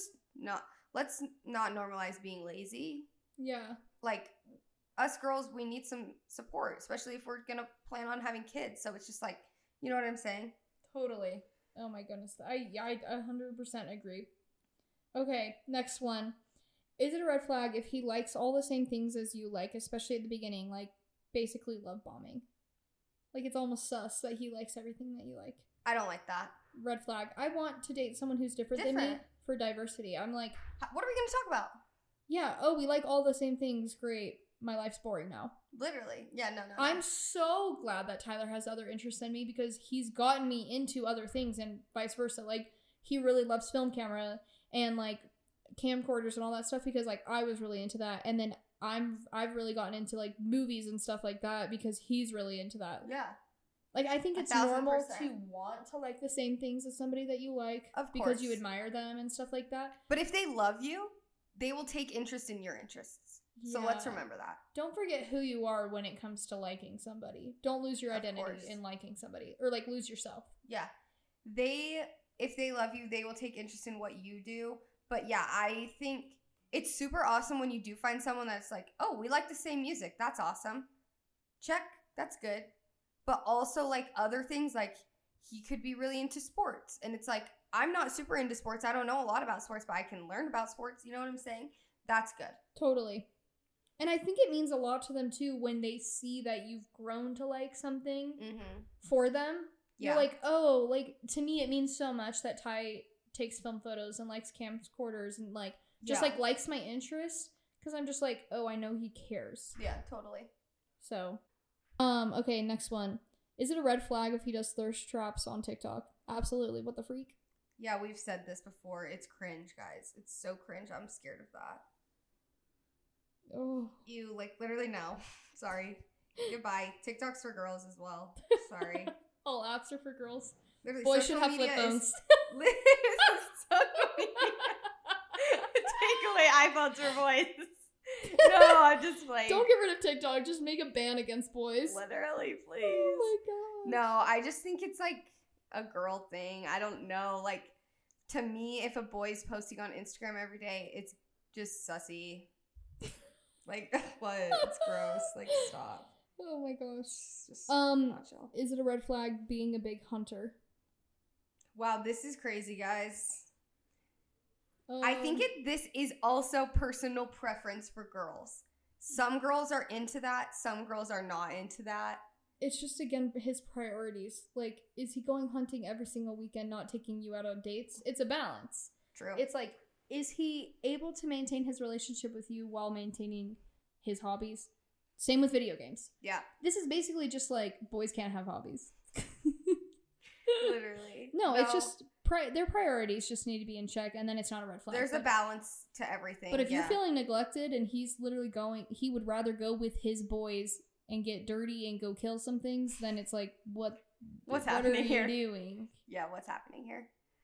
not normalize being lazy. Yeah. Like, us girls, we need some support, especially if we're gonna plan on having kids. So it's just like, you know what I'm saying? Totally. Oh my goodness. I 100% agree. Okay, next one. Is it a red flag if he likes all the same things as you like, especially at the beginning, like basically love bombing? Like, it's almost sus that he likes everything that you like. I don't like that. Red flag. I want to date someone who's different than me for diversity. I'm like, what are we gonna talk about? yeah, oh, we like all the same things. Great. My life's boring now. Literally. Yeah, no. I'm so glad that Tyler has other interests than me because he's gotten me into other things and vice versa. Like, he really loves film camera and, like, camcorders and all that stuff because, like, I was really into that. And then I've really gotten into, like, movies and stuff like that because he's really into that. Yeah. Like, I think it's 1000%. normal to want to like the same things as somebody that you like. Of because course. you admire them and stuff like that. But if they love you, they will take interest in your interests. So let's Yeah. remember that. Don't forget who you are when it comes to liking somebody. Don't lose your Of identity course. in liking somebody. Or, like, lose yourself. Yeah. If they love you, they will take interest in what you do. But yeah, I think it's super awesome when you do find someone that's like, oh, we like the same music. That's awesome. Check. That's good. But also, like, other things, like, he could be really into sports. And it's like, I'm not super into sports. I don't know a lot about sports, but I can learn about sports. You know what I'm saying? That's good. Totally. And I think it means a lot to them, too, when they see that you've grown to like something for them. Yeah. You're like, oh, like, to me, it means so much that Ty takes film photos and likes camcorders and, like, just, like, likes my interests. Because I'm just like, oh, I know he cares. Yeah, totally. So, okay, next one. Is it a red flag if he does thirst traps on TikTok? Absolutely. What the freak? Yeah, we've said this before. It's cringe, guys. It's so cringe. I'm scared of that. Oh. You, like, literally no. Sorry. Goodbye. TikTok's for girls as well. Sorry. All apps are for girls. Literally, Boys should social have flip media is- phones. Social media. Take away iPhones for boys. No, I'm just playing. Don't get rid of TikTok. Just make a ban against boys. Literally, please. Oh my god. No, I just think it's like a girl thing. I don't know. Like, to me, if a boy's posting on Instagram every day, it's just sussy. Like, what? It's gross. Like, stop. Oh my gosh. It's just not chill. Is it a red flag being a big hunter? Wow, this is crazy, guys. I think this is also personal preference for girls. Some girls are into that. Some girls are not into that. It's just, again, his priorities. Like, is he going hunting every single weekend, not taking you out on dates? It's a balance. True. It's like, is he able to maintain his relationship with you while maintaining his hobbies? Same with video games. Yeah. This is basically just like, boys can't have hobbies. Literally. No, it's just their priorities just need to be in check, and then it's not a red flag. There's a balance to everything. But if you're feeling neglected and he's literally he would rather go with his boys and get dirty and go kill some things, then it's like, what's happening here? What are you doing? Yeah, what's happening here?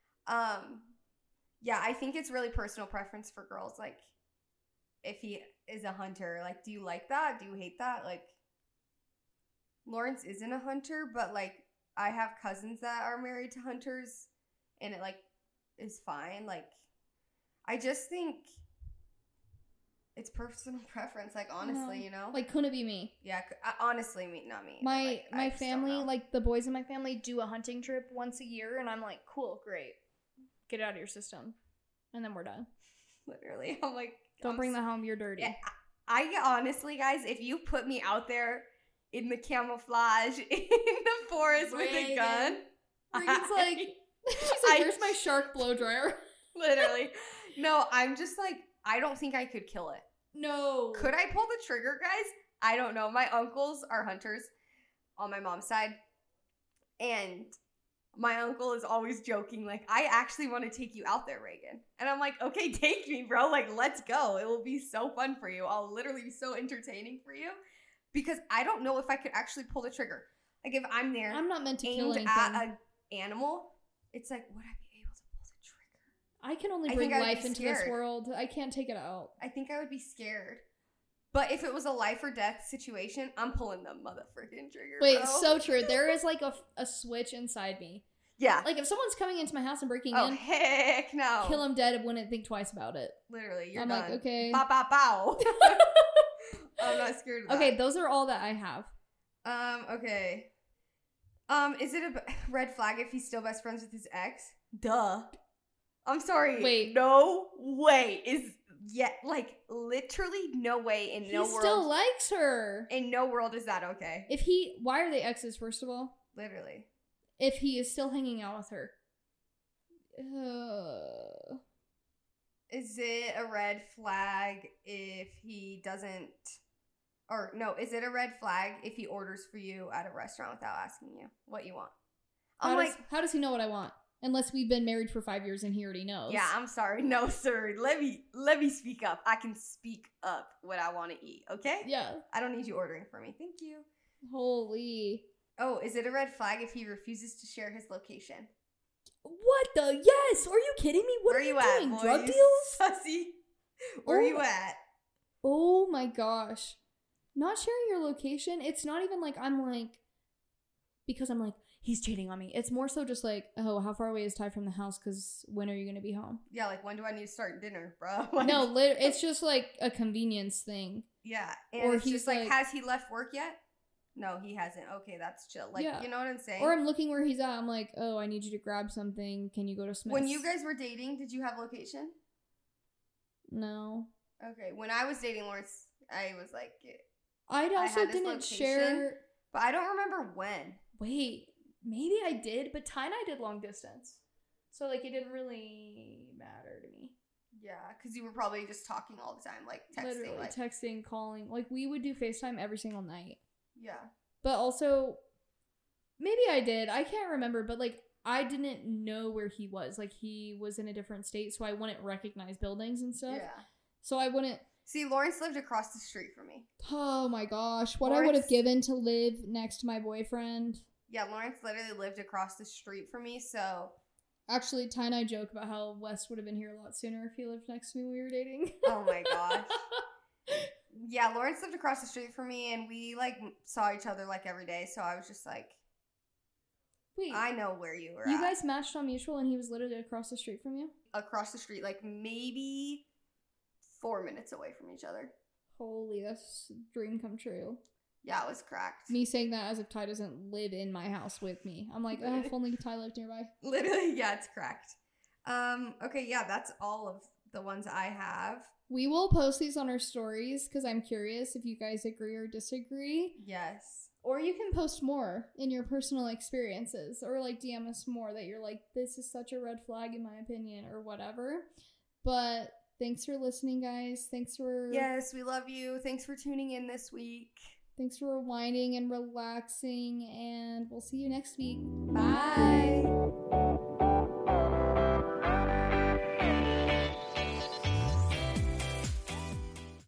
Yeah, I think it's really personal preference for girls. Like, if he is a hunter, like, do you like that? Do you hate that? Like, Lawrence isn't a hunter, but, like, I have cousins that are married to hunters, and it, like, is fine. Like, I just think It's personal preference, like, honestly, you know? Like, couldn't it be me? Yeah, honestly, not me. My like, I my just don't family, know. like, The boys in my family do a hunting trip once a year, and I'm like, cool, great. Get it out of your system. And then we're done. Literally, I'm like... Don't bring that home, you're dirty. Yeah, I honestly, guys, if you put me out there in the camouflage in the forest with a gun... Regan's like, she's like, where's my shark blow dryer? Literally. No, I'm just like, I don't think I could kill it. No. Could I pull the trigger, guys? I don't know. My uncles are hunters on my mom's side. And my uncle is always joking, like, I actually want to take you out there, Reagan. And I'm like, okay, take me, bro. Like, let's go. It will be so fun for you. I'll literally be so entertaining for you. Because I don't know if I could actually pull the trigger. Like, if I'm there I'm not meant to kill aimed anything. at an animal, it's like, would I be able to pull the trigger? I can only I bring think I would life be into this scared. world. I can't take it out. I think I would be scared. But if it was a life or death situation, I'm pulling the motherfucking trigger, Wait, bro. so true. There is like a switch inside me. Yeah. Like if someone's coming into my house and breaking Oh, in, heck no. kill him dead. I wouldn't think twice about it. Literally, you're I'm done. like, okay. Bow, bow, bow. I'm not scared of that. Okay, those are all that I have. Okay. Is it a red flag if he's still best friends with his ex? Duh. I'm sorry. Wait. No way. Like, literally no way in no He world. still likes her. In no world is that okay. Why are they exes, first of all? Literally. If he is still hanging out with her. Is it a red flag if he doesn't... Or, no, is it a red flag if he orders for you at a restaurant without asking you what you want? How does he know what I want? Unless we've been married for 5 years and he already knows. Yeah, I'm sorry. No, sir. Let me speak up. I can speak up what I want to eat, okay? Yeah. I don't need you ordering for me. Thank you. Holy. Oh, is it a red flag if he refuses to share his location? What the? Yes! Are you kidding me? What Where are you at, doing? boy? Drug You deals? Sussy. Where Oh you my- at? Oh my gosh. Not sharing your location, it's not even like because I'm like, he's cheating on me. It's more so just like, oh, how far away is Ty from the house? Because when are you going to be home? Yeah, like, when do I need to start dinner, bro? Like, No, it's just like a convenience thing. Yeah. And Or it's he's just like, like- has he left work yet? No, he hasn't. Okay, that's chill. Like, Yeah. you know what I'm saying? Or I'm looking where he's at. I'm like, oh, I need you to grab something. Can you go to Smith's? When you guys were dating, did you have location? No. Okay, when I was dating Lawrence, I was like, I also had his didn't location. share. but I don't remember when. Wait. Maybe I did, but Ty and I did long distance. So, like, it didn't really matter to me. Yeah, because you were probably just talking all the time, like texting. Literally Like, texting, calling. Like, we would do FaceTime every single night. yeah. But also, maybe I did. I can't remember. But, like, I didn't know where he was. Like, he was in a different state, so I wouldn't recognize buildings and stuff. Yeah. So I wouldn't. See, Lawrence lived across the street from me. Oh my gosh. What I would Lawrence- have given to live next to my boyfriend. Yeah, Lawrence literally lived across the street from me, so... Actually, Ty and I joke about how Wes would have been here a lot sooner if he lived next to me when we were dating. Oh my gosh. Yeah, Lawrence lived across the street from me, and we, like, saw each other, like, every day, so I was just like, Wait, I know where you were you at. guys matched on Mutual and he was literally across the street from you? Across the street, like, maybe 4 minutes away from each other. Holy, that's a dream come true. Yeah, it was cracked. Me saying that as if Ty doesn't live in my house with me. I'm like, oh, if only Ty lived nearby. Literally, yeah, it's cracked. Okay, yeah, that's all of the ones I have. We will post these on our stories because I'm curious if you guys agree or disagree. Yes. Or you can post more in your personal experiences or like DM us more that you're like, this is such a red flag in my opinion or whatever. But thanks for listening, guys. Thanks for Yes, we love you. Thanks for tuning in this week. Thanks for rewinding and relaxing, and we'll see you next week. Bye.